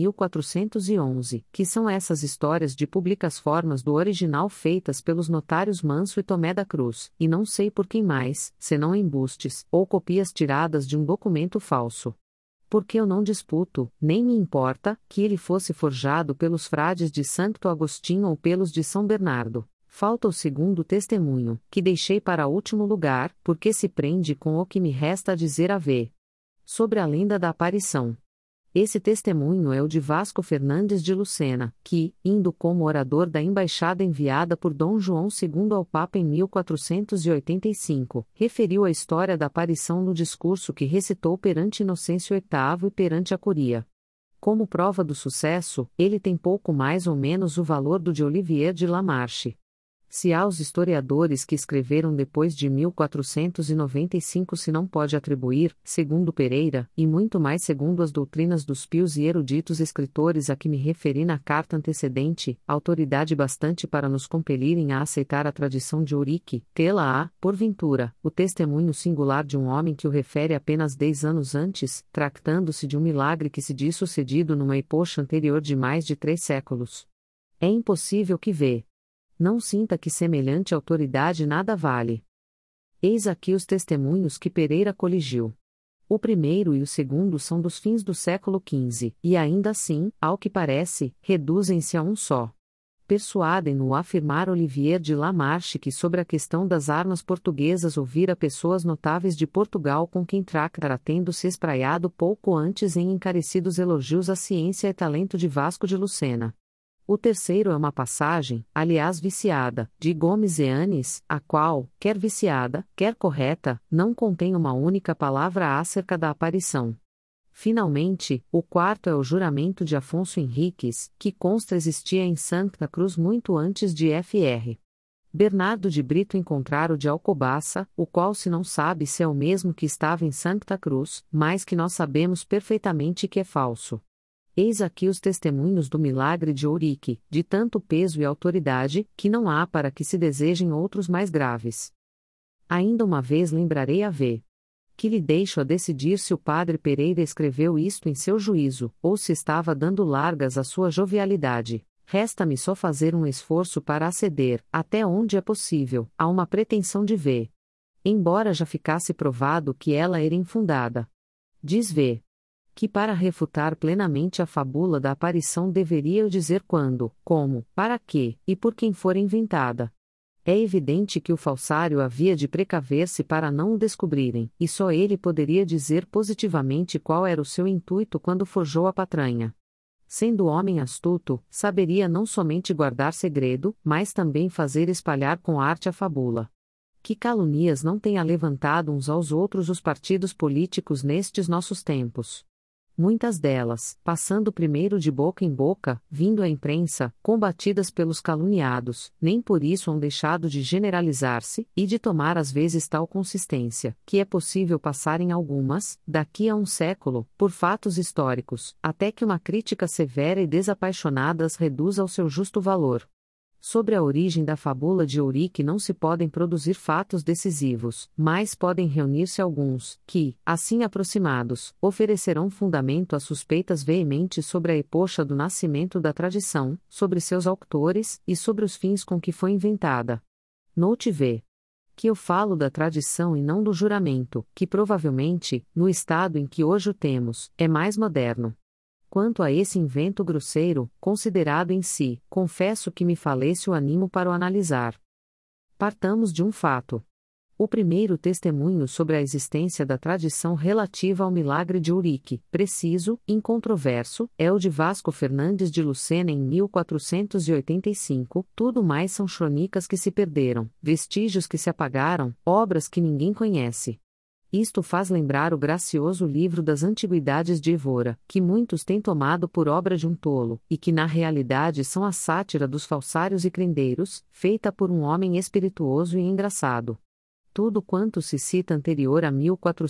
1411, que são essas histórias de públicas formas do original feitas pelos notários Manso e Tomé da Cruz, e não sei por quem mais, senão embustes, ou copias tiradas de um documento falso. Porque eu não disputo, nem me importa, que ele fosse forjado pelos frades de Santo Agostinho ou pelos de São Bernardo. Falta o segundo testemunho, que deixei para último lugar, porque se prende com o que me resta a dizer a ver. Sobre a lenda da aparição. Esse testemunho é o de Vasco Fernandes de Lucena, que, indo como orador da embaixada enviada por Dom João II ao Papa em 1485, referiu a história da aparição no discurso que recitou perante Inocêncio VIII e perante a Curia. Como prova do sucesso, ele tem pouco mais ou menos o valor do de Olivier de Lamarche. Se aos historiadores que escreveram depois de 1495 se não pode atribuir, segundo Pereira, e muito mais segundo as doutrinas dos pios e eruditos escritores a que me referi na carta antecedente, autoridade bastante para nos compelirem a aceitar a tradição de Eurique, tê-la-á, porventura, o testemunho singular de um homem que o refere apenas 10 anos antes, tratando-se de um milagre que se diz sucedido numa epocha anterior de mais de 3 séculos. É impossível que vê. Não sinta que semelhante autoridade nada vale. Eis aqui os testemunhos que Pereira coligiu. O primeiro e o segundo são dos fins do século XV, e ainda assim, ao que parece, reduzem-se a um só. Persuadem-no a afirmar Olivier de Lamarche que sobre a questão das armas portuguesas ouvira pessoas notáveis de Portugal com quem tractara tendo-se espraiado pouco antes em encarecidos elogios à ciência e talento de Vasco de Lucena. O terceiro é uma passagem, aliás viciada, de Gomes Eanes, a qual, quer viciada, quer correta, não contém uma única palavra acerca da aparição. Finalmente, o quarto é o juramento de Afonso Henriques, que consta existia em Santa Cruz muito antes de Fr. Bernardo de Brito encontrar o de Alcobaça, o qual se não sabe se é o mesmo que estava em Santa Cruz, mas que nós sabemos perfeitamente que é falso. Eis aqui os testemunhos do milagre de Eurique, de tanto peso e autoridade, que não há para que se desejem outros mais graves. Ainda uma vez lembrarei a ver. Que lhe deixo a decidir se o padre Pereira escreveu isto em seu juízo, ou se estava dando largas à sua jovialidade. Resta-me só fazer um esforço para aceder, até onde é possível, a uma pretensão de ver. Embora já ficasse provado que ela era infundada. Diz ver. Que para refutar plenamente a fábula da aparição deveria eu dizer quando, como, para quê, e por quem for inventada. É evidente que o falsário havia de precaver-se para não o descobrirem, e só ele poderia dizer positivamente qual era o seu intuito quando forjou a patranha. Sendo homem astuto, saberia não somente guardar segredo, mas também fazer espalhar com arte a fábula. Que calunias não tenha levantado uns aos outros os partidos políticos nestes nossos tempos. Muitas delas, passando primeiro de boca em boca, vindo à imprensa, combatidas pelos caluniados, nem por isso hão deixado de generalizar-se, e de tomar às vezes tal consistência, que é possível passarem algumas, daqui a um século, por fatos históricos, até que uma crítica severa e desapaixonada as reduza ao seu justo valor. Sobre a origem da fábula de Eurique não se podem produzir fatos decisivos, mas podem reunir-se alguns, que, assim aproximados, oferecerão fundamento a suspeitas veementes sobre a epocha do nascimento da tradição, sobre seus autores, e sobre os fins com que foi inventada. Note V. Que eu falo da tradição e não do juramento, que provavelmente, no estado em que hoje o temos, é mais moderno. Quanto a esse invento grosseiro, considerado em si, confesso que me falece o ânimo para o analisar. Partamos de um fato. O primeiro testemunho sobre a existência da tradição relativa ao milagre de Eurique, preciso, incontroverso, é o de Vasco Fernandes de Lucena em 1485, tudo mais são crônicas que se perderam, vestígios que se apagaram, obras que ninguém conhece. Isto faz lembrar o gracioso livro das Antiguidades de Évora, que muitos têm tomado por obra de um tolo, e que na realidade são a sátira dos falsários e crendeiros, feita por um homem espirituoso e engraçado. Tudo quanto se cita anterior a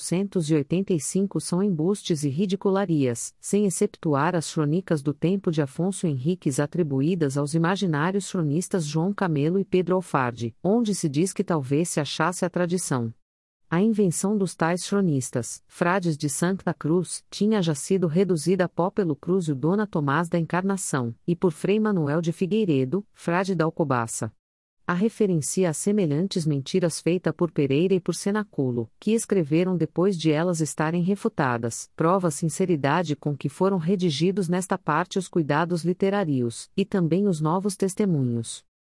1485 são embustes e ridicularias, sem exceptuar as crônicas do tempo de Afonso Henriques atribuídas aos imaginários cronistas João Camelo e Pedro Alfarde, onde se diz que talvez se achasse a tradição. A invenção dos tais cronistas, frades de Santa Cruz, tinha já sido reduzida a pó pelo Crúzio Dona Tomás da Encarnação, e por Frei Manuel de Figueiredo, frade da Alcobaça. A referencia a semelhantes mentiras feita por Pereira e por Cenaculo, que escreveram depois de elas estarem refutadas, prova a sinceridade com que foram redigidos nesta parte os cuidados literários, e também os novos testemunhos.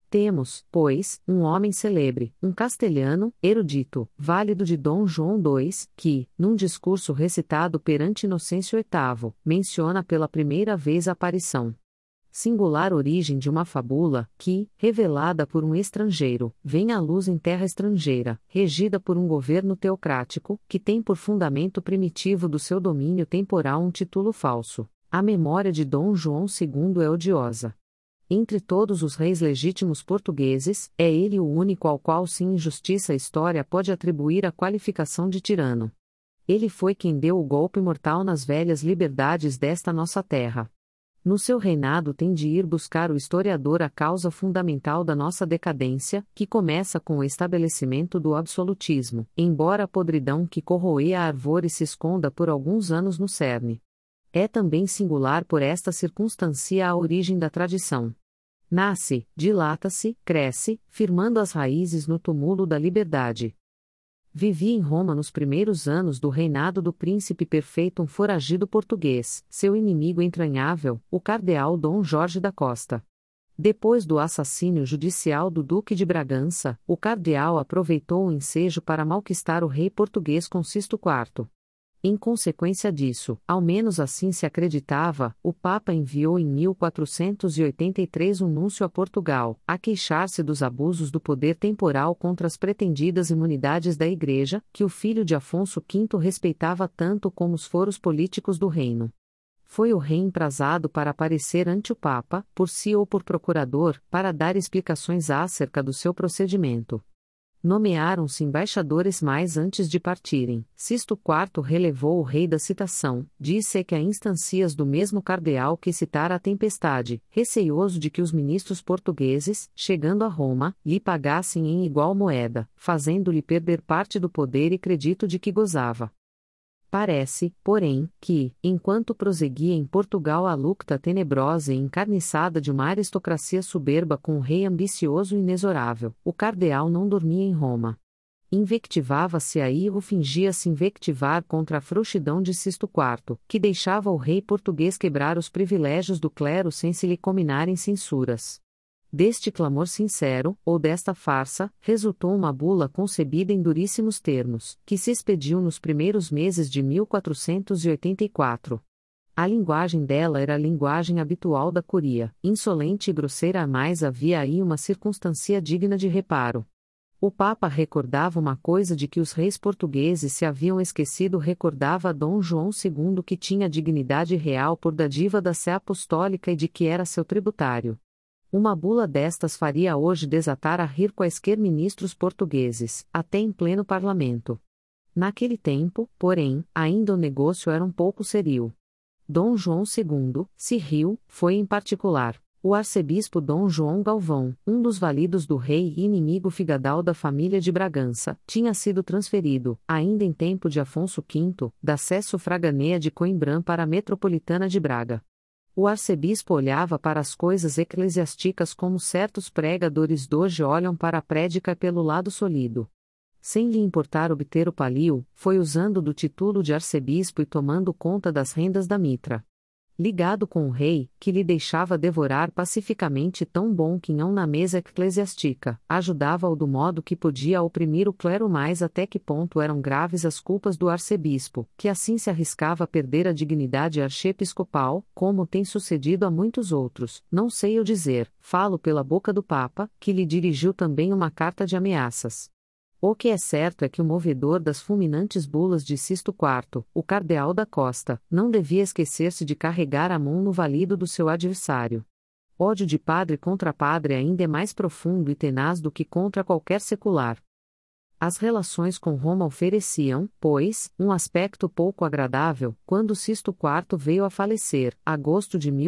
Temos, pois, um homem celebre, um castelhano, erudito, válido de Dom João II, que, num discurso recitado perante Inocêncio VIII, menciona pela primeira vez a aparição singular origem de uma fabula, que, revelada por um estrangeiro, vem à luz em terra estrangeira, regida por um governo teocrático, que tem por fundamento primitivo do seu domínio temporal um título falso. A memória de Dom João II é odiosa. Entre todos os reis legítimos portugueses, é ele o único ao qual sem injustiça a história pode atribuir a qualificação de tirano. Ele foi quem deu o golpe mortal nas velhas liberdades desta nossa terra. No seu reinado tem de ir buscar o historiador a causa fundamental da nossa decadência, que começa com o estabelecimento do absolutismo, embora a podridão que corroía a árvore se esconda por alguns anos no cerne. É também singular por esta circunstância a origem da tradição. Nasce, dilata-se, cresce, firmando as raízes no túmulo da liberdade. Vivia em Roma nos primeiros anos do reinado do príncipe perfeito um foragido português, seu inimigo entranhável, o cardeal Dom Jorge da Costa. Depois do assassínio judicial do Duque de Bragança, o cardeal aproveitou o ensejo para malquistar o rei português Consisto IV. Em consequência disso, ao menos assim se acreditava, o Papa enviou em 1483 um núncio a Portugal, a queixar-se dos abusos do poder temporal contra as pretendidas imunidades da Igreja, que o filho de Afonso V respeitava tanto como os foros políticos do reino. Foi o rei emprazado para aparecer ante o Papa, por si ou por procurador, para dar explicações acerca do seu procedimento. Nomearam-se embaixadores mais antes de partirem. Sisto IV relevou o rei da citação, disse que a instancias do mesmo cardeal que citara a tempestade, receioso de que os ministros portugueses, chegando a Roma, lhe pagassem em igual moeda, fazendo-lhe perder parte do poder e crédito de que gozava. Parece, porém, que, enquanto prosseguia em Portugal a luta tenebrosa e encarniçada de uma aristocracia soberba com um rei ambicioso e inexorável, o cardeal não dormia em Roma. Invectivava-se aí ou fingia-se invectivar contra a frouxidão de Sisto IV, que deixava o rei português quebrar os privilégios do clero sem se lhe cominarem censuras. Deste clamor sincero, ou desta farsa, resultou uma bula concebida em duríssimos termos, que se expediu nos primeiros meses de 1484. A linguagem dela era a linguagem habitual da curia, insolente e grosseira, mas havia aí uma circunstância digna de reparo. O Papa recordava uma coisa de que os reis portugueses se haviam esquecido, recordava a Dom João II que tinha dignidade real por dádiva da Sé Apostólica e de que era seu tributário. Uma bula destas faria hoje desatar a rir quaisquer ministros portugueses, até em pleno parlamento. Naquele tempo, porém, ainda o negócio era um pouco serio. Dom João II, se riu, foi em particular. O arcebispo Dom João Galvão, um dos validos do rei e inimigo figadal da família de Bragança, tinha sido transferido, ainda em tempo de Afonso V, da sé sufragânea de Coimbra para a metropolitana de Braga. O arcebispo olhava para as coisas eclesiásticas como certos pregadores d'hoje olham para a prédica pelo lado solido. Sem lhe importar obter o palio, foi usando do título de arcebispo e tomando conta das rendas da mitra. Ligado com o rei, que lhe deixava devorar pacificamente tão bom quinhão na mesa eclesiástica, ajudava-o do modo que podia a oprimir o clero, mais até que ponto eram graves as culpas do arcebispo, que assim se arriscava a perder a dignidade archiepiscopal, como tem sucedido a muitos outros, não sei eu dizer, falo pela boca do Papa, que lhe dirigiu também uma carta de ameaças. O que é certo é que o movedor das fulminantes bulas de Sisto IV, o cardeal da Costa, não devia esquecer-se de carregar a mão no valido do seu adversário. Ódio de padre contra padre ainda é mais profundo e tenaz do que contra qualquer secular. As relações com Roma ofereciam, pois, um aspecto pouco agradável, quando Sisto IV veio a falecer, agosto de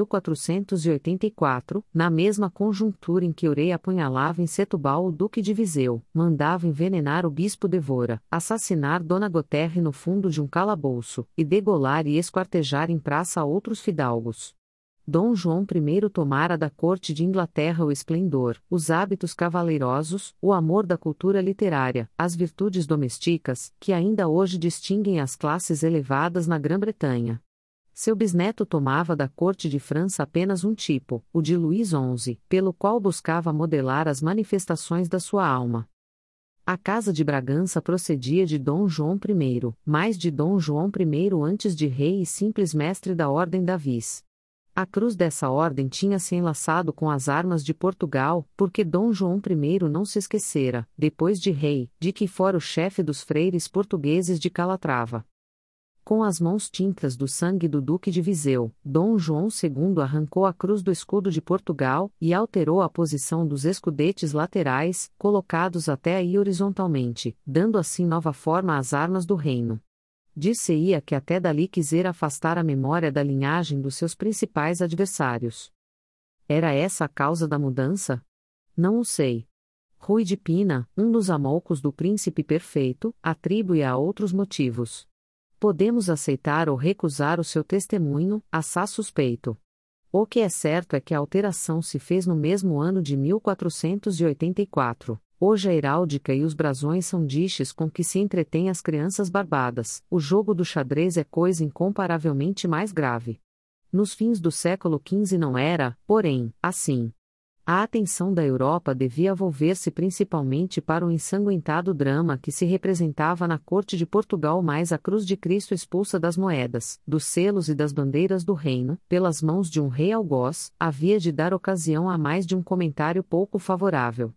1484, na mesma conjuntura em que Urei apunhalava em Setúbal o duque de Viseu, mandava envenenar o bispo Devora, assassinar Dona Goterre no fundo de um calabouço, e degolar e esquartejar em praça outros fidalgos. Dom João I tomara da corte de Inglaterra o esplendor, os hábitos cavaleirosos, o amor da cultura literária, as virtudes domésticas, que ainda hoje distinguem as classes elevadas na Grã-Bretanha. Seu bisneto tomava da corte de França apenas um tipo, o de Luís XI, pelo qual buscava modelar as manifestações da sua alma. A Casa de Bragança procedia de Dom João I, mais de Dom João I antes de rei e simples mestre da Ordem da Vis. A cruz dessa ordem tinha-se enlaçado com as armas de Portugal, porque Dom João I não se esquecera, depois de rei, de que fora o chefe dos freires portugueses de Calatrava. Com as mãos tintas do sangue do Duque de Viseu, Dom João II arrancou a cruz do escudo de Portugal e alterou a posição dos escudetes laterais, colocados até aí horizontalmente, dando assim nova forma às armas do reino. Dir-se-ia que até dali quisera afastar a memória da linhagem dos seus principais adversários. Era essa a causa da mudança? Não o sei. Rui de Pina, um dos amolcos do Príncipe Perfeito, atribui a outros motivos. Podemos aceitar ou recusar o seu testemunho, assaz suspeito. O que é certo é que a alteração se fez no mesmo ano de 1484. Hoje a heráldica e os brasões são diches com que se entretêm as crianças barbadas. O jogo do xadrez é coisa incomparavelmente mais grave. Nos fins do século XV não era, porém, assim. A atenção da Europa devia volver-se principalmente para o ensanguentado drama que se representava na corte de Portugal, mais a cruz de Cristo expulsa das moedas, dos selos e das bandeiras do reino, pelas mãos de um rei algoz, havia de dar ocasião a mais de um comentário pouco favorável.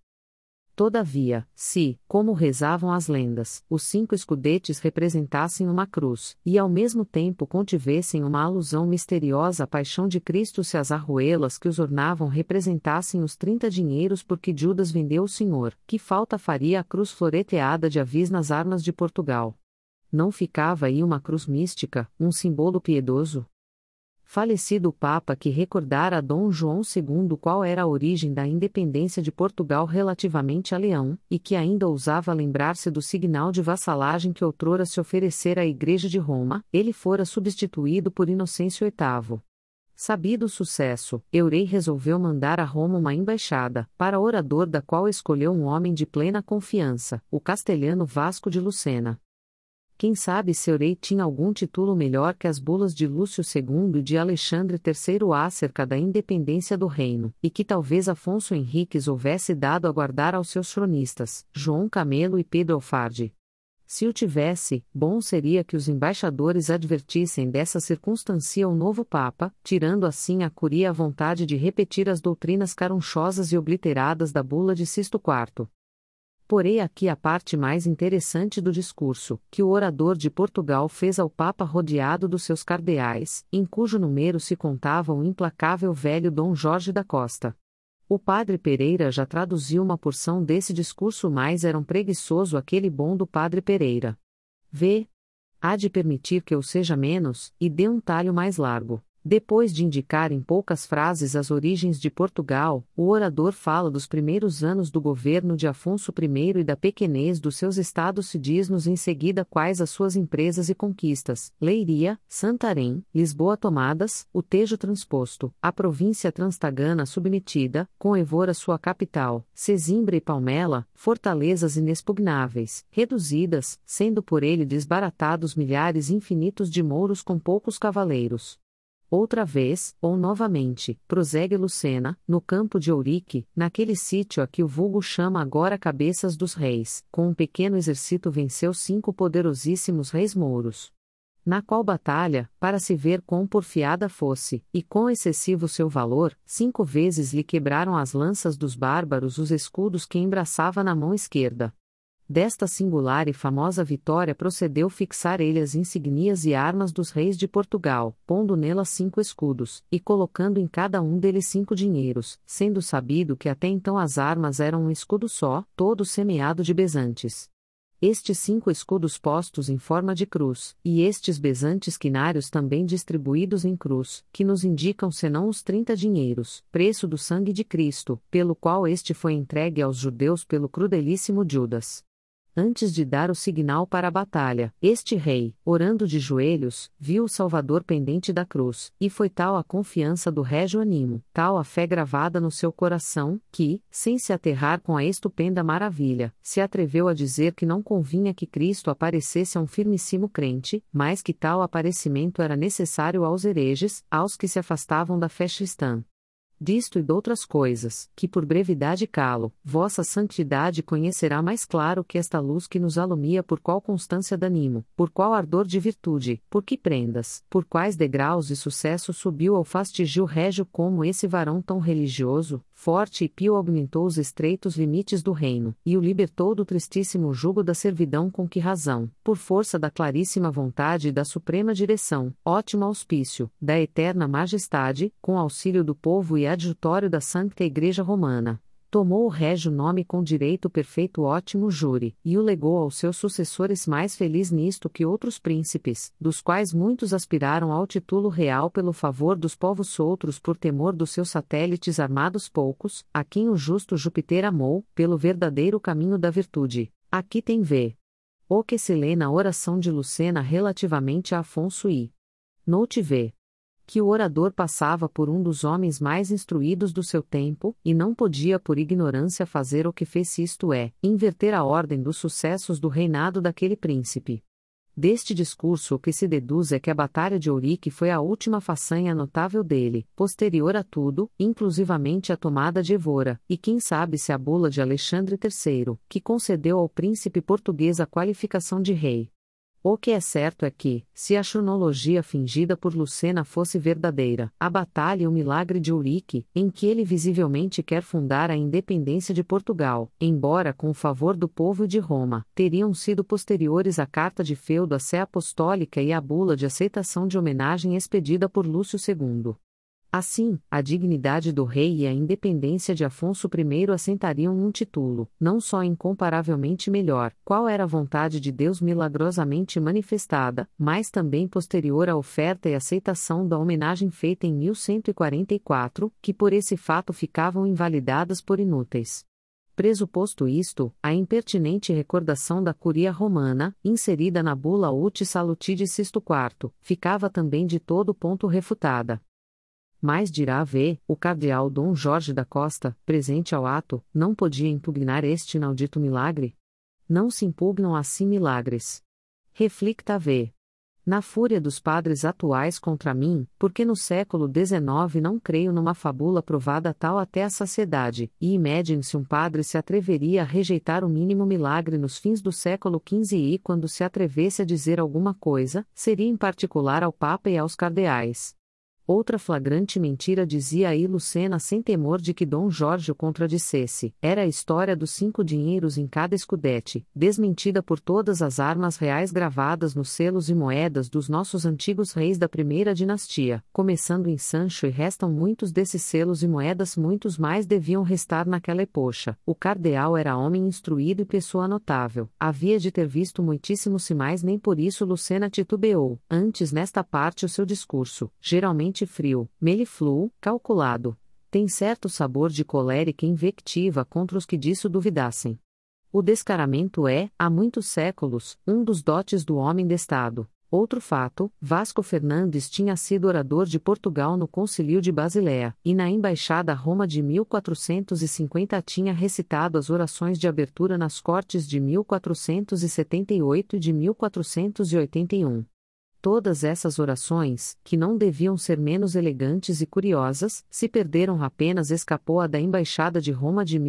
Todavia, se, como rezavam as lendas, os 5 escudetes representassem uma cruz, e ao mesmo tempo contivessem uma alusão misteriosa à paixão de Cristo, se as arruelas que os ornavam representassem os 30 dinheiros por que Judas vendeu o Senhor, que falta faria a cruz floreteada de avis nas armas de Portugal? Não ficava aí uma cruz mística, um símbolo piedoso? Falecido o Papa que recordara a Dom João II qual era a origem da independência de Portugal relativamente a Leão, e que ainda ousava lembrar-se do signal de vassalagem que outrora se oferecera à Igreja de Roma, ele fora substituído por Inocêncio VIII. Sabido o sucesso, Eurei resolveu mandar a Roma uma embaixada, para orador da qual escolheu um homem de plena confiança, o castelhano Vasco de Lucena. Quem sabe se Eurei tinha algum título melhor que as bulas de Lúcio II e de Alexandre III acerca da independência do reino, e que talvez Afonso Henriques houvesse dado a guardar aos seus cronistas, João Camelo e Pedro Alfarde. Se o tivesse, bom seria que os embaixadores advertissem dessa circunstância ao novo Papa, tirando assim a curia a vontade de repetir as doutrinas carunchosas e obliteradas da bula de Sisto IV. Porém aqui a parte mais interessante do discurso, que o orador de Portugal fez ao Papa rodeado dos seus cardeais, em cujo número se contava o implacável velho Dom Jorge da Costa. O padre Pereira já traduziu uma porção desse discurso, mas era um preguiçoso aquele bom do padre Pereira. V. Há de permitir que eu seja menos, e dê um talho mais largo. Depois de indicar em poucas frases as origens de Portugal, o orador fala dos primeiros anos do governo de Afonso I e da pequenez dos seus estados, e diz-nos em seguida quais as suas empresas e conquistas: Leiria, Santarém, Lisboa tomadas, o Tejo transposto, a província transtagana submetida, com Evora sua capital, Sesimbra e Palmela, fortalezas inexpugnáveis, reduzidas, sendo por ele desbaratados milhares infinitos de mouros com poucos cavaleiros. Outra vez, ou novamente, prossegue Lucena, no campo de Ourique, naquele sítio a que o vulgo chama agora Cabeças dos Reis, com um pequeno exército venceu 5 poderosíssimos reis mouros. Na qual batalha, para se ver quão porfiada fosse, e quão excessivo seu valor, 5 vezes lhe quebraram as lanças dos bárbaros os escudos que embraçava na mão esquerda. Desta singular e famosa vitória procedeu fixar ele as insígnias e armas dos reis de Portugal, pondo nelas 5 escudos, e colocando em cada um deles 5 dinheiros, sendo sabido que até então as armas eram um escudo só, todo semeado de bezantes. Estes 5 escudos postos em forma de cruz, e estes bezantes quinários também distribuídos em cruz, que nos indicam senão os 30 dinheiros, preço do sangue de Cristo, pelo qual este foi entregue aos judeus pelo crudelíssimo Judas. Antes de dar o signal para a batalha, este rei, orando de joelhos, viu o Salvador pendente da cruz, e foi tal a confiança do régio ânimo, tal a fé gravada no seu coração, que, sem se aterrar com a estupenda maravilha, se atreveu a dizer que não convinha que Cristo aparecesse a um firmíssimo crente, mas que tal aparecimento era necessário aos hereges, aos que se afastavam da fé cristã. Disto e doutras coisas, que por brevidade calo, vossa santidade conhecerá mais claro que esta luz que nos alumia por qual constância d'ânimo, por qual ardor de virtude, por que prendas, por quais degraus de sucesso subiu ao fastigio régio como esse varão tão religioso, forte e pio aumentou os estreitos limites do reino, e o libertou do tristíssimo jugo da servidão com que razão, por força da claríssima vontade e da suprema direção, ótimo auspício, da eterna majestade, com auxílio do povo e adjutório da Santa Igreja Romana, tomou o régio nome com direito perfeito ótimo júri, e o legou aos seus sucessores mais feliz nisto que outros príncipes, dos quais muitos aspiraram ao título real pelo favor dos povos outros por temor dos seus satélites armados poucos, a quem o justo Júpiter amou, pelo verdadeiro caminho da virtude. Aqui tem vê. O que se lê na oração de Lucena relativamente a Afonso I. Note vê. Que o orador passava por um dos homens mais instruídos do seu tempo, e não podia por ignorância fazer o que fez, isto é, inverter a ordem dos sucessos do reinado daquele príncipe. Deste discurso o que se deduz é que a Batalha de Ourique foi a última façanha notável dele, posterior a tudo, inclusivamente a tomada de Évora, e quem sabe se a bula de Alexandre III, que concedeu ao príncipe português a qualificação de rei. O que é certo é que, se a cronologia fingida por Lucena fosse verdadeira, a batalha e o milagre de Ourique, em que ele visivelmente quer fundar a independência de Portugal, embora com o favor do povo de Roma, teriam sido posteriores à Carta de Feudo à Sé Apostólica e à bula de aceitação de homenagem expedida por Lúcio II. Assim, a dignidade do rei e a independência de Afonso I assentariam num título, não só incomparavelmente melhor, qual era a vontade de Deus milagrosamente manifestada, mas também posterior à oferta e aceitação da homenagem feita em 1144, que por esse fato ficavam invalidadas por inúteis. Pressuposto isto, a impertinente recordação da Curia Romana, inserida na bula Ut Salutide Sisto IV, ficava também de todo ponto refutada. Mas dirá V, o cardeal Dom Jorge da Costa, presente ao ato, não podia impugnar este inaudito milagre? Não se impugnam assim milagres. Reflicta V. Na fúria dos padres atuais contra mim, porque no século XIX não creio numa fabula provada tal até a saciedade, e imagine se um padre se atreveria a rejeitar o mínimo milagre nos fins do século XV e quando se atrevesse a dizer alguma coisa, seria em particular ao Papa e aos cardeais. Outra flagrante mentira dizia aí Lucena sem temor de que Dom Jorge o contradissesse, era a história dos 5 dinheiros em cada escudete, desmentida por todas as armas reais gravadas nos selos e moedas dos nossos antigos reis da primeira dinastia, começando em Sancho e restam muitos desses selos e moedas, muitos mais deviam restar naquela epocha. O cardeal era homem instruído e pessoa notável, havia de ter visto muitíssimos sinais, nem por isso Lucena titubeou, antes nesta parte o seu discurso, geralmente frio, melifluo, calculado, tem certo sabor de colérica invectiva contra os que disso duvidassem. O descaramento é, há muitos séculos, um dos dotes do homem de Estado. Outro fato, Vasco Fernandes tinha sido orador de Portugal no Concílio de Basileia, e na Embaixada a Roma de 1450 tinha recitado as orações de abertura nas Cortes de 1478 e de 1481. Todas essas orações, que não deviam ser menos elegantes e curiosas, se perderam, apenas escapou a da Embaixada de Roma de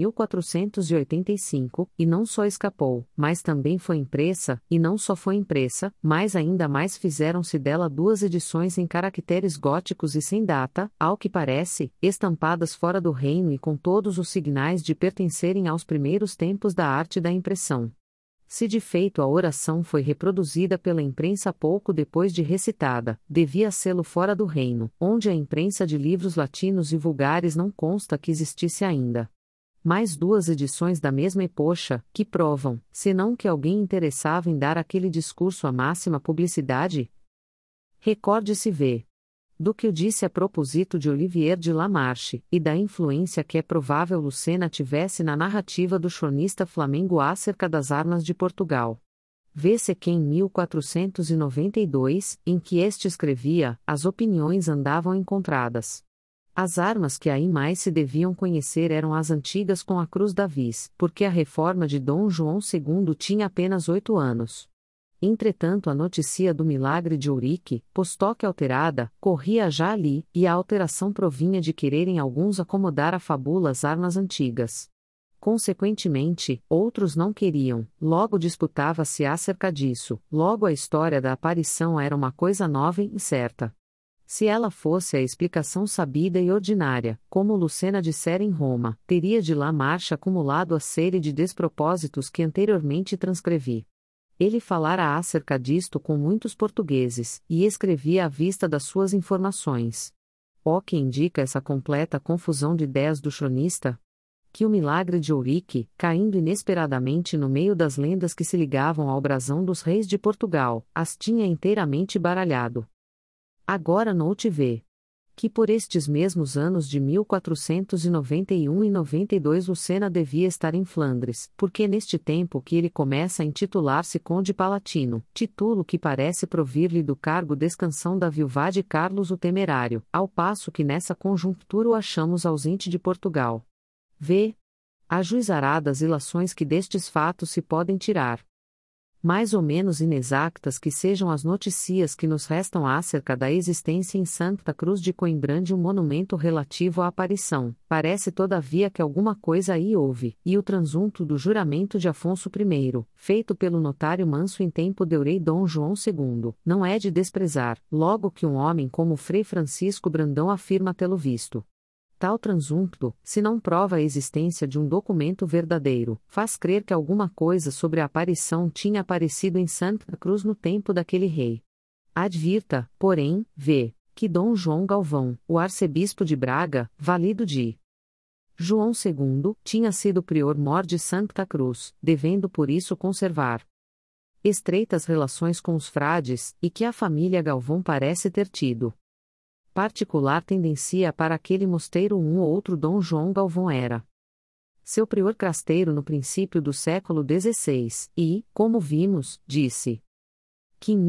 1485, e não só escapou, mas também foi impressa, e não só foi impressa, mas ainda mais fizeram-se dela 2 edições em caracteres góticos e sem data, ao que parece, estampadas fora do reino e com todos os signais de pertencerem aos primeiros tempos da arte da impressão. Se de feito a oração foi reproduzida pela imprensa pouco depois de recitada, devia sê-lo fora do reino, onde a imprensa de livros latinos e vulgares não consta que existisse ainda. Mais 2 edições da mesma epocha, que provam, senão que alguém interessava em dar àquele discurso a máxima publicidade? Recorde-se V. Do que eu disse a propósito de Olivier de Lamarche, e da influência que é provável Lucena tivesse na narrativa do cronista flamengo acerca das armas de Portugal. Vê-se que em 1492, em que este escrevia, as opiniões andavam encontradas. As armas que aí mais se deviam conhecer eram as antigas com a cruz da vis, porque a reforma de Dom João II tinha apenas 8 anos. Entretanto, a notícia do milagre de Ourique, postoque alterada, corria já ali, e a alteração provinha de quererem alguns acomodar à fabula as armas antigas. Consequentemente, outros não queriam, logo disputava-se acerca disso, logo a história da aparição era uma coisa nova e incerta. Se ela fosse a explicação sabida e ordinária, como Lucena dissera em Roma, teria de Lamarche acumulado a série de despropósitos que anteriormente transcrevi. Ele falara acerca disto com muitos portugueses, e escrevia à vista das suas informações. O que indica essa completa confusão de ideias do cronista? Que o milagre de Ourique, caindo inesperadamente no meio das lendas que se ligavam ao brasão dos reis de Portugal, as tinha inteiramente baralhado. Agora note vê que por estes mesmos anos de 1491 e 92 Lucena devia estar em Flandres, porque neste tempo que ele começa a intitular-se Conde Palatino, título que parece provir-lhe do cargo descansão da viuvá de Carlos o Temerário, ao passo que nessa conjuntura o achamos ausente de Portugal. V. Ajuizará das ilações que destes fatos se podem tirar. Mais ou menos inexactas que sejam as notícias que nos restam acerca da existência em Santa Cruz de Coimbra de um monumento relativo à aparição, parece todavia que alguma coisa aí houve, e o transunto do juramento de Afonso I, feito pelo notário Manso em tempo de Rei Dom João II, não é de desprezar, logo que um homem como Frei Francisco Brandão afirma tê-lo visto. Tal transunto, se não prova a existência de um documento verdadeiro, faz crer que alguma coisa sobre a aparição tinha aparecido em Santa Cruz no tempo daquele rei. Advirta, porém, que Dom João Galvão, o arcebispo de Braga, valido de João II, tinha sido prior-mor de Santa Cruz, devendo por isso conservar estreitas relações com os frades, e que a família Galvão parece ter tido particular tendência para aquele mosteiro um ou outro Dom João Galvão era seu prior crasteiro no princípio do século XVI, e, como vimos, disse que em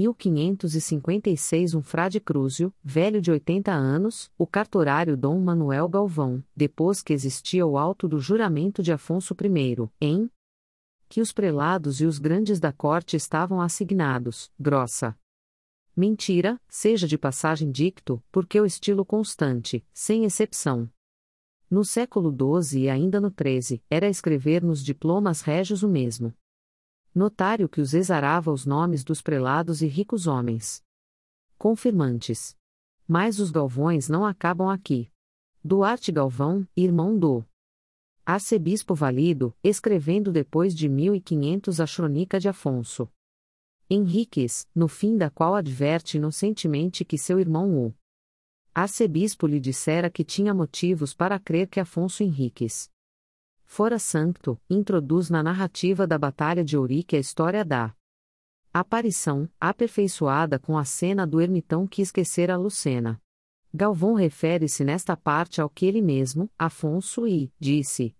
1556 um frade Crúzio, velho de 80 anos, o cartorário Dom Manuel Galvão, depois que existia o auto do juramento de Afonso I, em que os prelados e os grandes da corte estavam assignados, grossa mentira, seja de passagem dicto, porque o estilo constante, sem exceção. No século XII e ainda no XIII, era escrever nos diplomas régios o mesmo notário que os exarava os nomes dos prelados e ricos homens confirmantes. Mas os Galvões não acabam aqui. Duarte Galvão, irmão do arcebispo Valido, escrevendo depois de 1500 a Crônica de Afonso Henriques, no fim da qual adverte inocentemente que seu irmão o arcebispo lhe dissera que tinha motivos para crer que Afonso Henriques fora santo, introduz na narrativa da Batalha de Ourique a história da aparição, aperfeiçoada com a cena do ermitão que esquecera Lucena. Galvão refere-se nesta parte ao que ele mesmo, Afonso disse,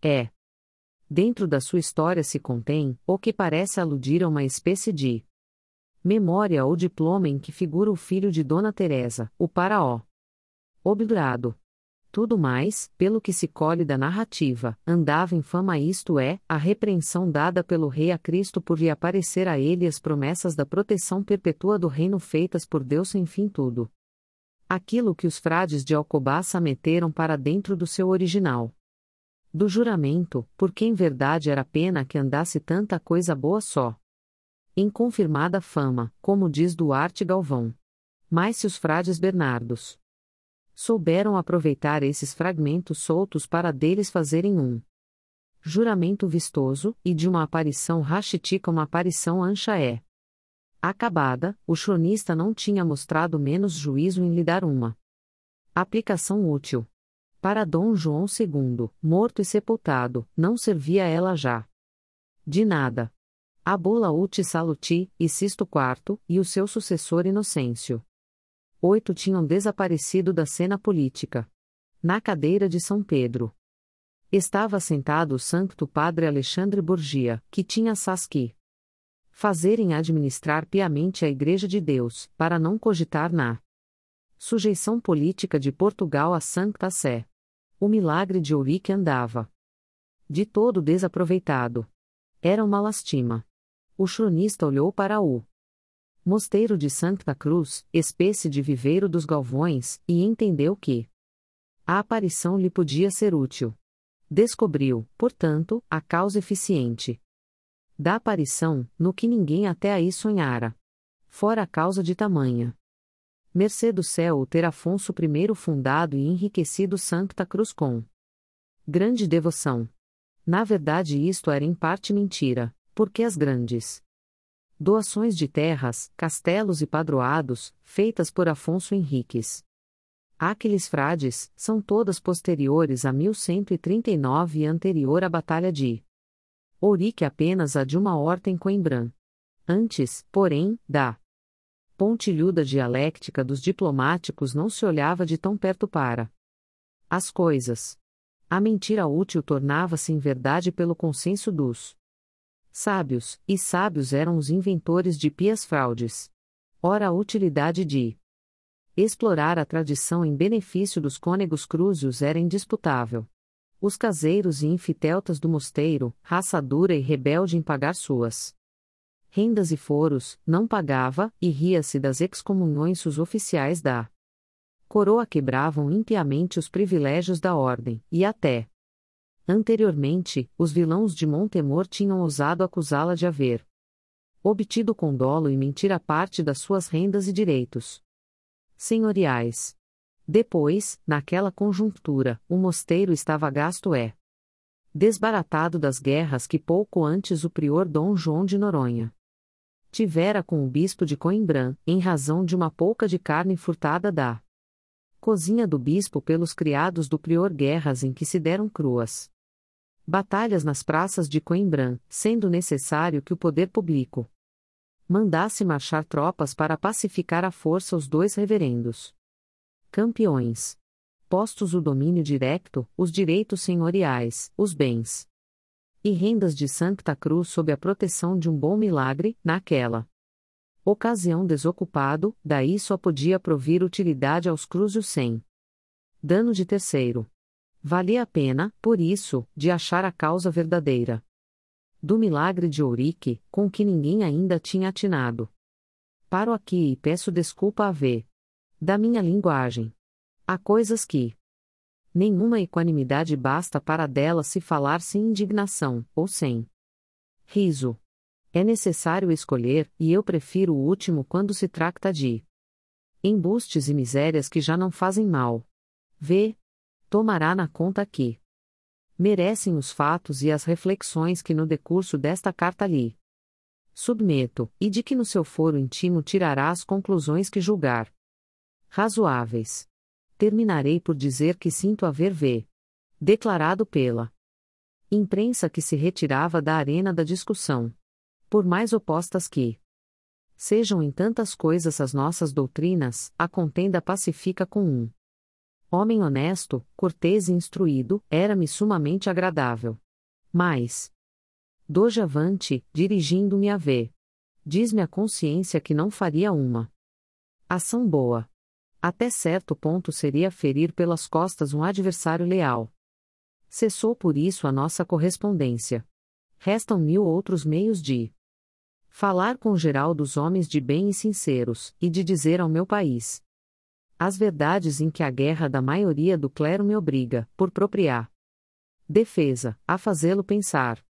dentro da sua história se contém, o que parece aludir a uma espécie de memória ou diploma em que figura o filho de Dona Teresa, o faraó obdurado. Tudo mais, pelo que se colhe da narrativa, andava em fama, isto é, a repreensão dada pelo rei a Cristo por lhe aparecer a ele as promessas da proteção perpétua do reino feitas por Deus sem fim tudo. Aquilo que os frades de Alcobaça meteram para dentro do seu original do juramento, porque em verdade era pena que andasse tanta coisa boa só em confirmada fama, como diz Duarte Galvão. Mas se os frades Bernardos souberam aproveitar esses fragmentos soltos para deles fazerem um juramento vistoso, e de uma aparição rachitica uma aparição ancha acabada, o cronista não tinha mostrado menos juízo em lhe dar uma aplicação útil. Para Dom João II, morto e sepultado, não servia ela já de nada. A bula uti saluti, e Sisto IV, e o seu sucessor Inocêncio 8 tinham desaparecido da cena política. Na cadeira de São Pedro estava sentado o Santo Padre Alexandre Borgia, que tinha sasqui fazerem administrar piamente a Igreja de Deus, para não cogitar na sujeição política de Portugal à Santa Sé. O milagre de Ourique andava de todo desaproveitado. Era uma lastima. O cronista olhou para o mosteiro de Santa Cruz, espécie de viveiro dos Galvões, e entendeu que a aparição lhe podia ser útil. Descobriu, portanto, a causa eficiente da aparição, no que ninguém até aí sonhara. Fora a causa de tamanha mercê do céu o ter Afonso I fundado e enriquecido Santa Cruz com grande devoção. Na verdade isto era em parte mentira, porque as grandes doações de terras, castelos e padroados, feitas por Afonso Henriques àqueles frades, são todas posteriores a 1139 e anterior à Batalha de Ourique, apenas a de uma horta em Coimbra. Antes, porém, da pontilhuda dialéctica dos diplomáticos não se olhava de tão perto para as coisas. A mentira útil tornava-se em verdade pelo consenso dos sábios, e sábios eram os inventores de pias fraudes. Ora, a utilidade de explorar a tradição em benefício dos cônegos crúzios era indisputável. Os caseiros e infiteltas do mosteiro, raça dura e rebelde em pagar suas rendas e foros, não pagava, e ria-se das excomunhões os oficiais da coroa quebravam impiamente os privilégios da ordem, e até anteriormente, os vilãos de Montemor tinham ousado acusá-la de haver obtido com dolo e mentira parte das suas rendas e direitos senhoriais. Depois, naquela conjuntura, o mosteiro estava gasto desbaratado das guerras que pouco antes o prior Dom João de Noronha tivera com o bispo de Coimbra, em razão de uma pouca de carne furtada da cozinha do bispo pelos criados do prior, guerras em que se deram cruas batalhas nas praças de Coimbra, sendo necessário que o poder público mandasse marchar tropas para pacificar à força os dois reverendos campeões. Postos o domínio direto, os direitos senhoriais, os bens e rendas de Santa Cruz sob a proteção de um bom milagre, naquela ocasião desocupado, daí só podia provir utilidade aos crúzios sem dano de terceiro. Valia a pena, por isso, de achar a causa verdadeira do milagre de Ourique, com que ninguém ainda tinha atinado. Paro aqui e peço desculpa a V. da minha linguagem. Há coisas que nenhuma equanimidade basta para delas se falar sem indignação, ou sem riso. É necessário escolher, e eu prefiro o último quando se trata de embustes e misérias que já não fazem mal. V. tomará na conta que merecem os fatos e as reflexões que no decurso desta carta lhe submeto, e de que no seu foro íntimo tirará as conclusões que julgar razoáveis. Terminarei por dizer que sinto haver declarado pela imprensa que se retirava da arena da discussão. Por mais opostas que sejam em tantas coisas as nossas doutrinas, a contenda pacífica com um homem honesto, cortês e instruído, era-me sumamente agradável. Mas, doje avante, dirigindo-me a diz-me a consciência que não faria uma ação boa. Até certo ponto seria ferir pelas costas um adversário leal. Cessou por isso a nossa correspondência. Restam 1000 outros meios de falar com geral dos homens de bem e sinceros, e de dizer ao meu país as verdades em que a guerra da maioria do clero me obriga, por propriar defesa, a fazê-lo pensar.